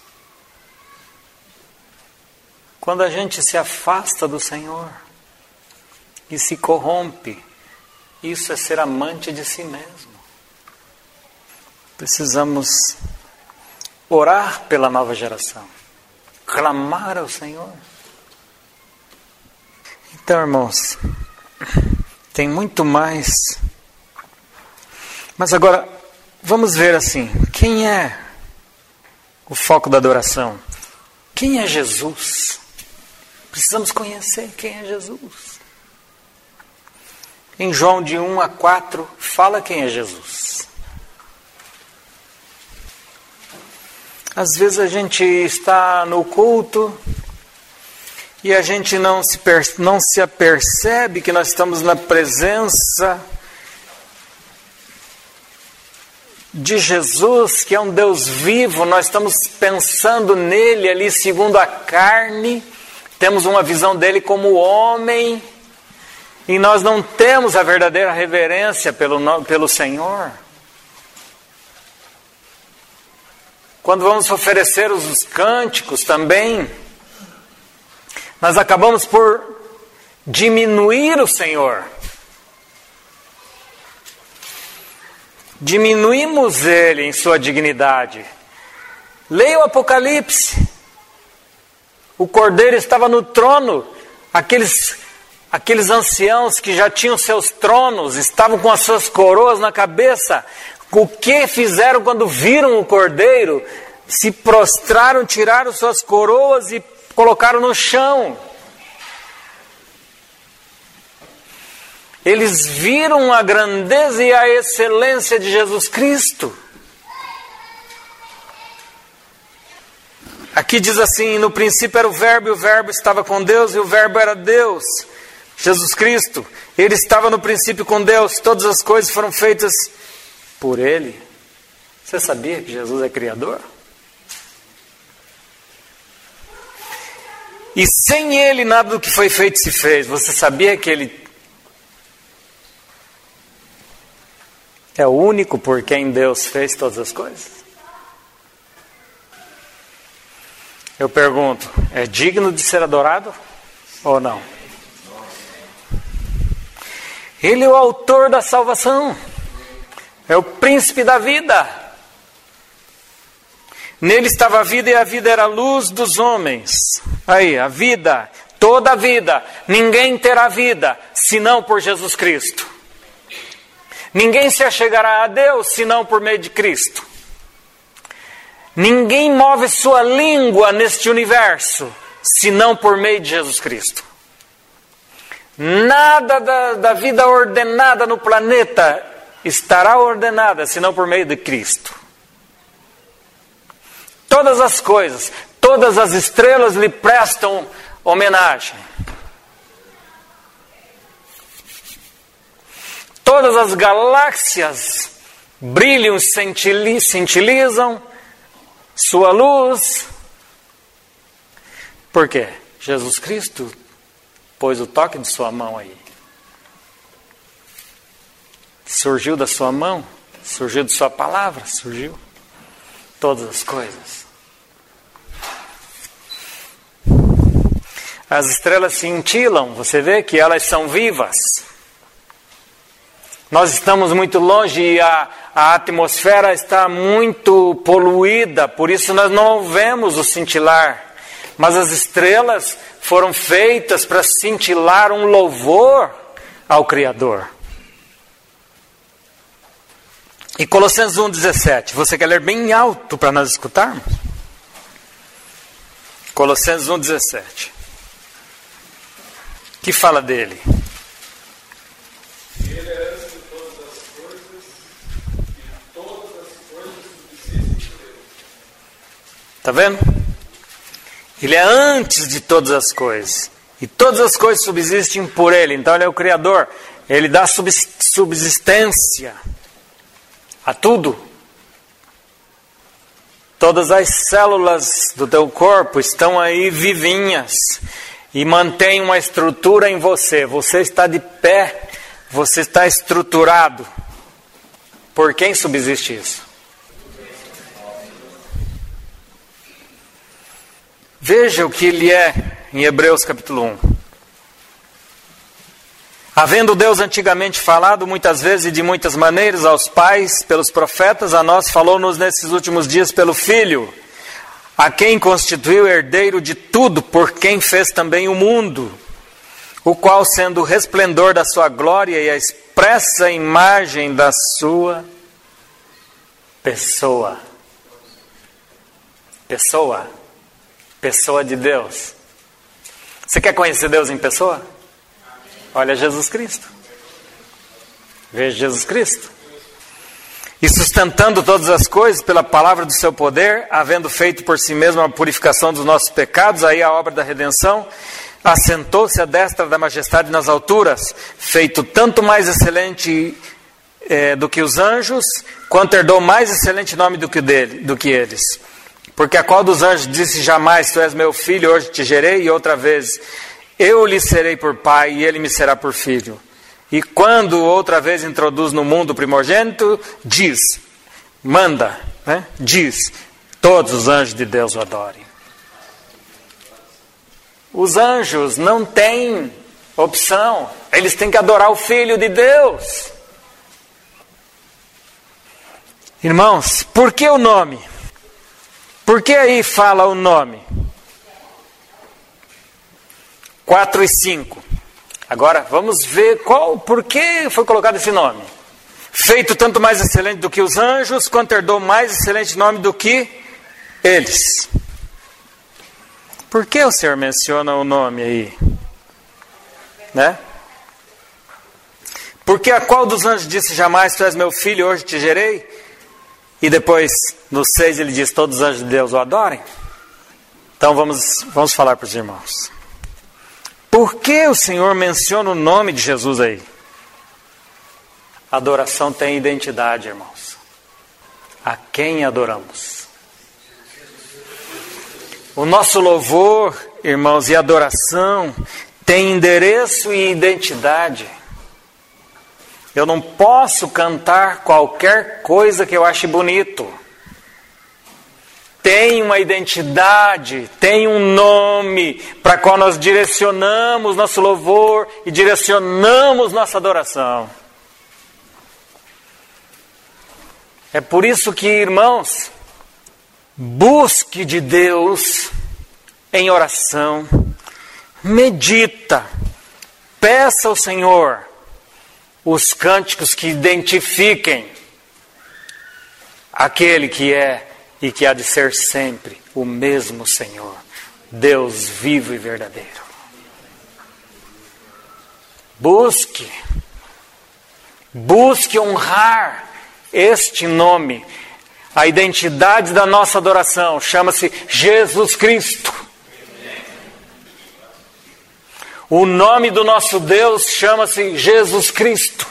Quando a gente se afasta do Senhor e se corrompe, isso é ser amante de si mesmo. Precisamos orar pela nova geração, clamar ao Senhor. Então, irmãos, tem muito mais. Mas agora, vamos ver assim, quem é o foco da adoração? Quem é Jesus? Precisamos conhecer quem é Jesus. Em João de um a quatro, fala quem é Jesus. Às vezes a gente está no culto e a gente não se, não se apercebe que nós estamos na presença de Jesus, que é um Deus vivo. Nós estamos pensando nele ali segundo a carne, temos uma visão dele como homem, e nós não temos a verdadeira reverência pelo, pelo Senhor. Quando vamos oferecer os cânticos também, nós acabamos por diminuir o Senhor. Diminuímos Ele em sua dignidade. Leia o Apocalipse. O Cordeiro estava no trono. Aqueles, aqueles anciãos que já tinham seus tronos, estavam com as suas coroas na cabeça. O que fizeram quando viram o Cordeiro? Se prostraram, tiraram suas coroas e colocaram no chão. Eles viram a grandeza e a excelência de Jesus Cristo. Aqui diz assim: no princípio era o Verbo, e o Verbo estava com Deus, e o Verbo era Deus. Jesus Cristo, Ele estava no princípio com Deus. Todas as coisas foram feitas por Ele. Você sabia que Jesus é Criador? E sem Ele nada do que foi feito se fez. Você sabia que Ele é o único por quem Deus fez todas as coisas? Eu pergunto, é digno de ser adorado ou não? Ele é o autor da salvação. É o príncipe da vida. Nele estava a vida, e a vida era a luz dos homens. Aí, a vida, toda a vida. Ninguém terá vida senão por Jesus Cristo. Ninguém se achegará a Deus senão por meio de Cristo. Ninguém move sua língua neste universo senão por meio de Jesus Cristo. Nada da, da vida ordenada no planeta estará ordenada senão por meio de Cristo. Todas as coisas, todas as estrelas lhe prestam homenagem. Todas as galáxias brilham, cintilizam sua luz. Por quê? Jesus Cristo pôs o toque de sua mão aí. Surgiu da sua mão, surgiu de sua palavra, surgiu todas as coisas. As estrelas cintilam, você vê que elas são vivas. Nós estamos muito longe e a, a atmosfera está muito poluída, por isso nós não vemos o cintilar. Mas as estrelas foram feitas para cintilar um louvor ao Criador. E Colossenses um, dezessete, você quer ler bem alto para nós escutarmos? Colossenses um, dezessete. Que fala dele? Ele é antes de todas as coisas, e todas as coisas subsistem por ele. Está vendo? Ele é antes de todas as coisas. E todas as coisas subsistem por ele. Então ele é o Criador. Ele dá subsistência a tudo. Todas as células do teu corpo estão aí vivinhas. E mantém uma estrutura em você. Você está de pé. Você está estruturado. Por quem subsiste isso? Veja o que ele é em Hebreus capítulo um. Havendo Deus antigamente falado muitas vezes e de muitas maneiras aos pais, pelos profetas, a nós falou-nos nesses últimos dias pelo Filho, a quem constituiu herdeiro de tudo, por quem fez também o mundo, o qual, sendo o resplendor da sua glória e a expressa imagem da sua pessoa. Pessoa. Pessoa de Deus. Você quer conhecer Deus em pessoa? Olha Jesus Cristo. Veja Jesus Cristo. E sustentando todas as coisas pela palavra do seu poder, havendo feito por si mesmo a purificação dos nossos pecados, aí a obra da redenção, assentou-se à destra da majestade nas alturas, feito tanto mais excelente eh, do que os anjos, quanto herdou mais excelente nome do que, dele, do que eles. Porque a qual dos anjos disse jamais, tu és meu filho, hoje te gerei, e outra vez, eu lhe serei por pai, e ele me será por filho. E quando outra vez introduz no mundo o primogênito, diz, manda, né? diz, todos os anjos de Deus o adorem. Os anjos não têm opção, eles têm que adorar o Filho de Deus. Irmãos, por que o nome? Por que aí fala o nome? quatro e cinco. Agora vamos ver qual, por que foi colocado esse nome. Feito tanto mais excelente do que os anjos, quanto herdou mais excelente nome do que eles. Por que o Senhor menciona o nome aí? Né? Porque a qual dos anjos disse jamais, tu és meu filho, hoje te gerei? E depois, no seis, ele diz, todos os anjos de Deus o adorem? Então vamos, vamos falar para os irmãos. Por que o Senhor menciona o nome de Jesus aí? A adoração tem identidade, irmãos. A quem adoramos? O nosso louvor, irmãos, e adoração tem endereço e identidade. Eu não posso cantar qualquer coisa que eu ache bonito. Tem uma identidade, tem um nome para qual nós direcionamos nosso louvor e direcionamos nossa adoração. É por isso que, irmãos, busque de Deus em oração, medita, peça ao Senhor os cânticos que identifiquem aquele que é e que há de ser sempre o mesmo Senhor, Deus vivo e verdadeiro. Busque, busque honrar este nome. A identidade da nossa adoração chama-se Jesus Cristo. O nome do nosso Deus chama-se Jesus Cristo.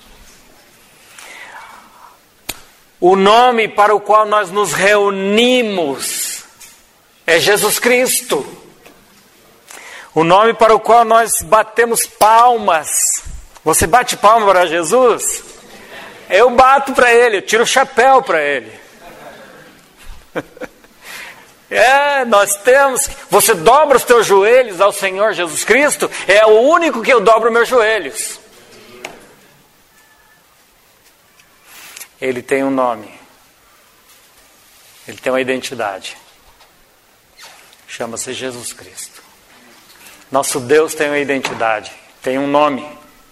O nome para o qual nós nos reunimos é Jesus Cristo. O nome para o qual nós batemos palmas. Você bate palma para Jesus? Eu bato para Ele, eu tiro o chapéu para Ele. É, nós temos... Você dobra os teus joelhos ao Senhor Jesus Cristo? É o único que eu dobro meus joelhos. Ele tem um nome. Ele tem uma identidade. Chama-se Jesus Cristo. Nosso Deus tem uma identidade. Tem um nome.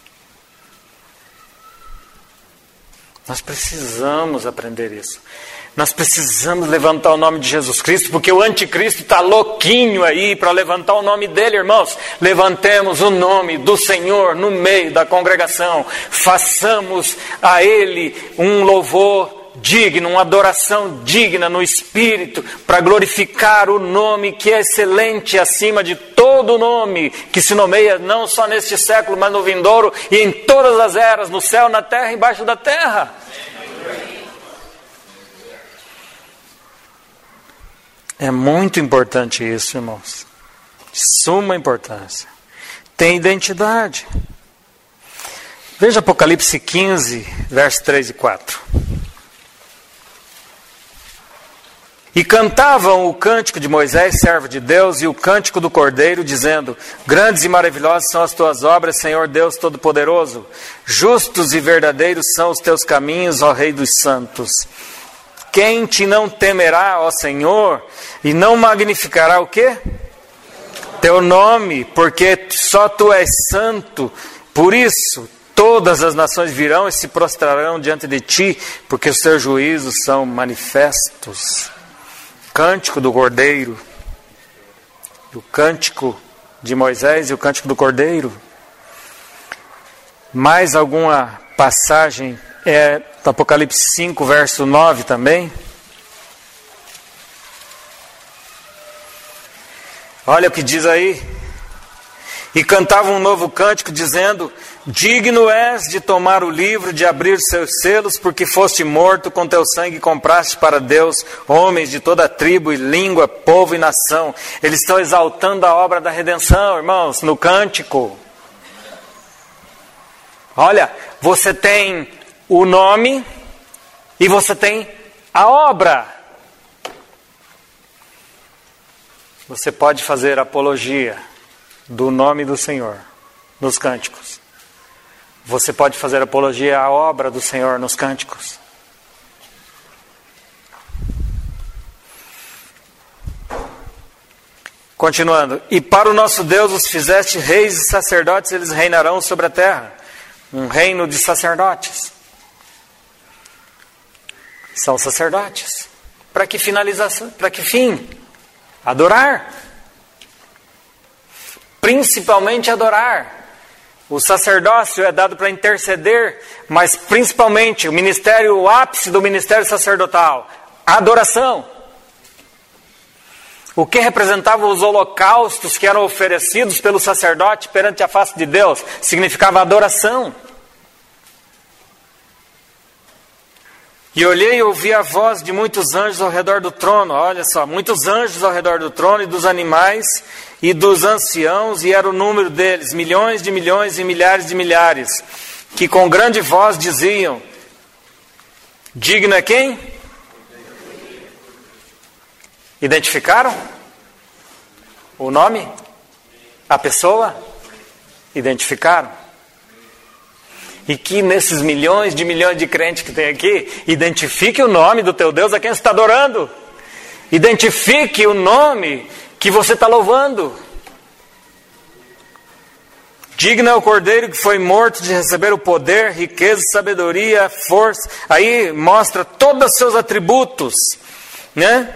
Nós precisamos aprender isso. Nós precisamos levantar o nome de Jesus Cristo, porque o anticristo está louquinho aí para levantar o nome dele, irmãos. Levantemos o nome do Senhor no meio da congregação. Façamos a Ele um louvor digno, uma adoração digna no Espírito, para glorificar o nome que é excelente acima de todo nome, que se nomeia não só neste século, mas no vindouro e em todas as eras, no céu, na terra e embaixo da terra. É muito importante isso, irmãos. De suma importância. Tem identidade. Veja Apocalipse quinze, versos três e quatro. E cantavam o cântico de Moisés, servo de Deus, e o cântico do Cordeiro, dizendo: grandes e maravilhosas são as tuas obras, Senhor Deus Todo-Poderoso. Justos e verdadeiros são os teus caminhos, ó Rei dos santos. Quem te não temerá, ó Senhor, e não magnificará o quê? Teu nome, porque só tu és santo. Por isso, todas as nações virão e se prostrarão diante de ti, porque os teus juízos são manifestos. Cântico do Cordeiro, o cântico de Moisés e o cântico do Cordeiro. Mais alguma passagem é do Apocalipse cinco, verso nove também. Olha o que diz aí. E cantavam um novo cântico, dizendo: digno és de tomar o livro, de abrir seus selos, porque foste morto, com teu sangue compraste para Deus homens de toda tribo e língua, povo e nação. Eles estão exaltando a obra da redenção, irmãos, no cântico. Olha, você tem o nome e você tem a obra. Você pode fazer apologia do nome do Senhor nos cânticos. Você pode fazer apologia à obra do Senhor nos cânticos. Continuando. E para o nosso Deus os fizeste reis e sacerdotes, eles reinarão sobre a terra. Um reino de sacerdotes. São sacerdotes. Para que finalização? Para que fim? Adorar. Principalmente adorar. O sacerdócio é dado para interceder, mas principalmente o ministério, o ápice do ministério sacerdotal, a adoração. O que representavam os holocaustos que eram oferecidos pelo sacerdote perante a face de Deus? Significava adoração. E olhei e ouvi a voz de muitos anjos ao redor do trono. Olha só, muitos anjos ao redor do trono, e dos animais e dos anciãos, e era o número deles, milhões de milhões e milhares de milhares, que com grande voz diziam: digno é quem? Identificaram? O nome? A pessoa? Identificaram? E que nesses milhões de milhões de crentes que tem aqui, identifique o nome do teu Deus a quem você está adorando. Identifique o nome que você está louvando. Digno é o Cordeiro que foi morto de receber o poder, riqueza, sabedoria, força. Aí mostra todos os seus atributos, né?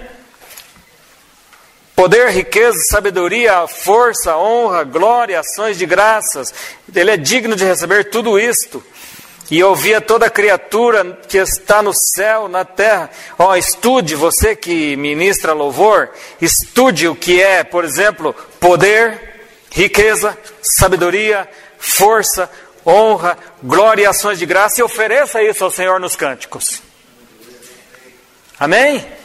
Poder, riqueza, sabedoria, força, honra, glória, ações de graças. Ele é digno de receber tudo isto. E ouvia toda criatura que está no céu, na terra. Ó, oh, estude, você que ministra louvor, estude o que é, por exemplo, poder, riqueza, sabedoria, força, honra, glória e ações de graça, e ofereça isso ao Senhor nos cânticos. Amém?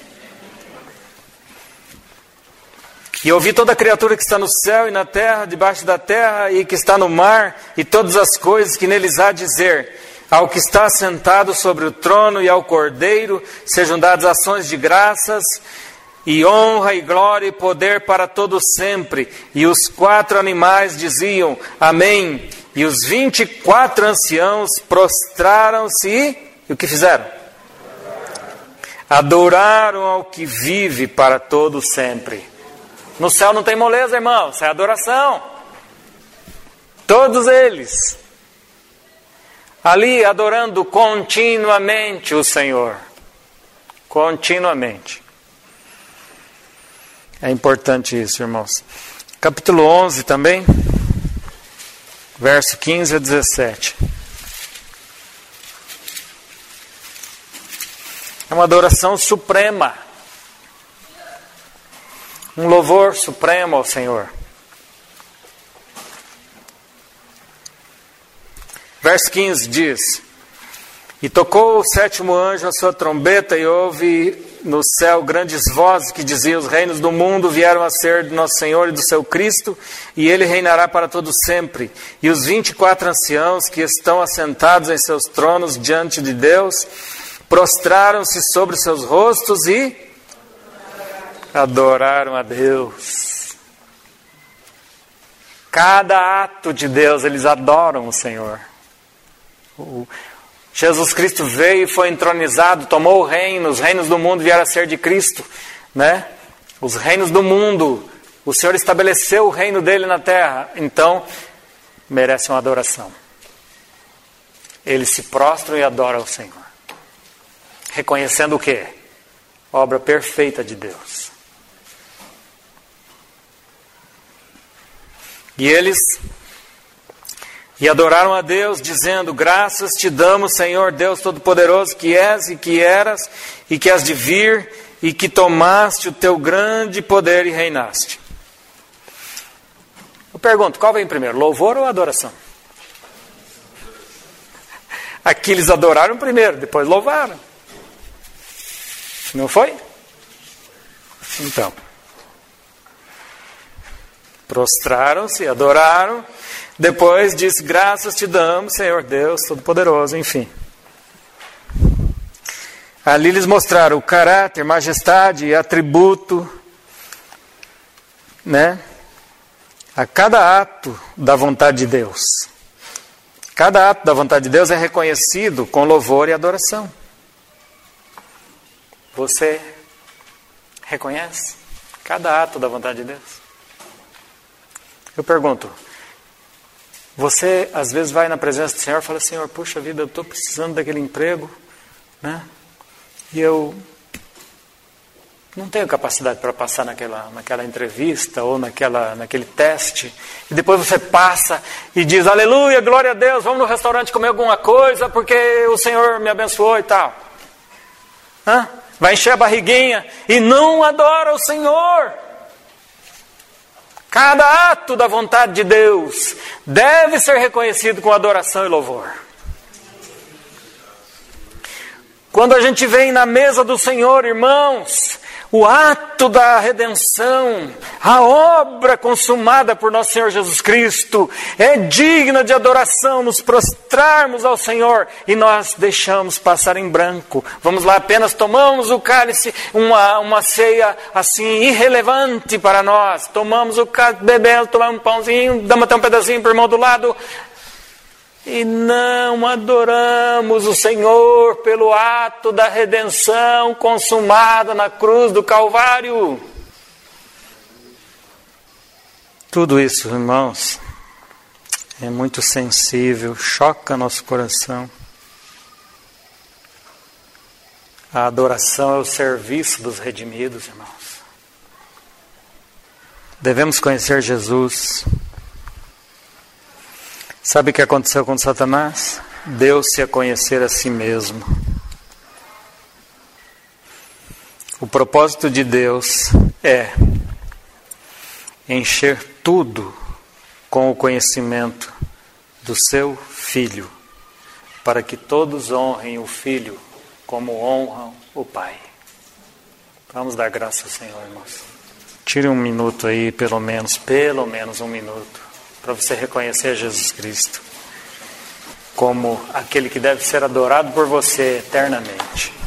E ouvi toda criatura que está no céu e na terra, debaixo da terra, e que está no mar, e todas as coisas que neles há dizer: ao que está sentado sobre o trono e ao Cordeiro sejam dadas ações de graças, e honra e glória e poder para todos sempre. E os quatro animais diziam: amém. E os vinte e quatro anciãos prostraram-se e, e o que fizeram? Adoraram ao que vive para todos sempre. No céu não tem moleza, irmãos, é adoração. Todos eles ali adorando continuamente o Senhor. Continuamente. É importante isso, irmãos. Capítulo onze também, verso quinze a dezessete. É uma adoração suprema. Um louvor supremo ao Senhor. Verso quinze diz: e tocou o sétimo anjo a sua trombeta, e houve no céu grandes vozes que diziam: os reinos do mundo vieram a ser de nosso Senhor e do seu Cristo, e ele reinará para todo sempre. E os vinte e quatro anciãos que estão assentados em seus tronos diante de Deus, prostraram-se sobre seus rostos e adoraram a Deus. Cada ato de Deus, eles adoram o Senhor. O Jesus Cristo veio e foi entronizado, tomou o reino, os reinos do mundo vieram a ser de Cristo, né? Os reinos do mundo, o Senhor estabeleceu o reino dele na terra, então merece uma adoração. Eles se prostram e adoram o Senhor, reconhecendo o quê? Obra perfeita de Deus. E eles E adoraram a Deus, dizendo: graças te damos, Senhor Deus Todo-Poderoso, que és e que eras e que has de vir, e que tomaste o teu grande poder e reinaste. Eu pergunto, qual vem primeiro, louvor ou adoração? Aqui eles adoraram primeiro, depois louvaram. Não foi? Então, prostraram-se, adoraram. Depois diz: graças te damos, Senhor Deus Todo-Poderoso, enfim. Ali eles mostraram o caráter, majestade e atributo, né? A cada ato da vontade de Deus. Cada ato da vontade de Deus é reconhecido com louvor e adoração. Você reconhece cada ato da vontade de Deus? Eu pergunto, você às vezes vai na presença do Senhor e fala: Senhor, puxa vida, eu estou precisando daquele emprego, né? E eu não tenho capacidade para passar naquela, naquela entrevista ou naquela, naquele teste. E depois você passa e diz: aleluia, glória a Deus, vamos no restaurante comer alguma coisa porque o Senhor me abençoou e tal. Hã? Vai encher a barriguinha e não adora o Senhor. Cada ato da vontade de Deus deve ser reconhecido com adoração e louvor. Quando a gente vem na mesa do Senhor, irmãos, o ato da redenção, a obra consumada por nosso Senhor Jesus Cristo, é digna de adoração, nos prostrarmos ao Senhor e nós deixamos passar em branco. Vamos lá, apenas tomamos o cálice, uma, uma ceia assim irrelevante para nós. Tomamos o cálice, bebemos, tomamos um pãozinho, damos até um pedacinho para o irmão do lado. E não adoramos o Senhor pelo ato da redenção consumada na cruz do Calvário. Tudo isso, irmãos, é muito sensível, choca nosso coração. A adoração é o serviço dos redimidos, irmãos. Devemos conhecer Jesus. Sabe o que aconteceu com Satanás? Deu-se a conhecer a si mesmo. O propósito de Deus é encher tudo com o conhecimento do seu Filho, para que todos honrem o Filho como honram o Pai. Vamos dar graça ao Senhor, irmãos. Tire um minuto aí, pelo menos, pelo menos um minuto, para você reconhecer Jesus Cristo como aquele que deve ser adorado por você eternamente.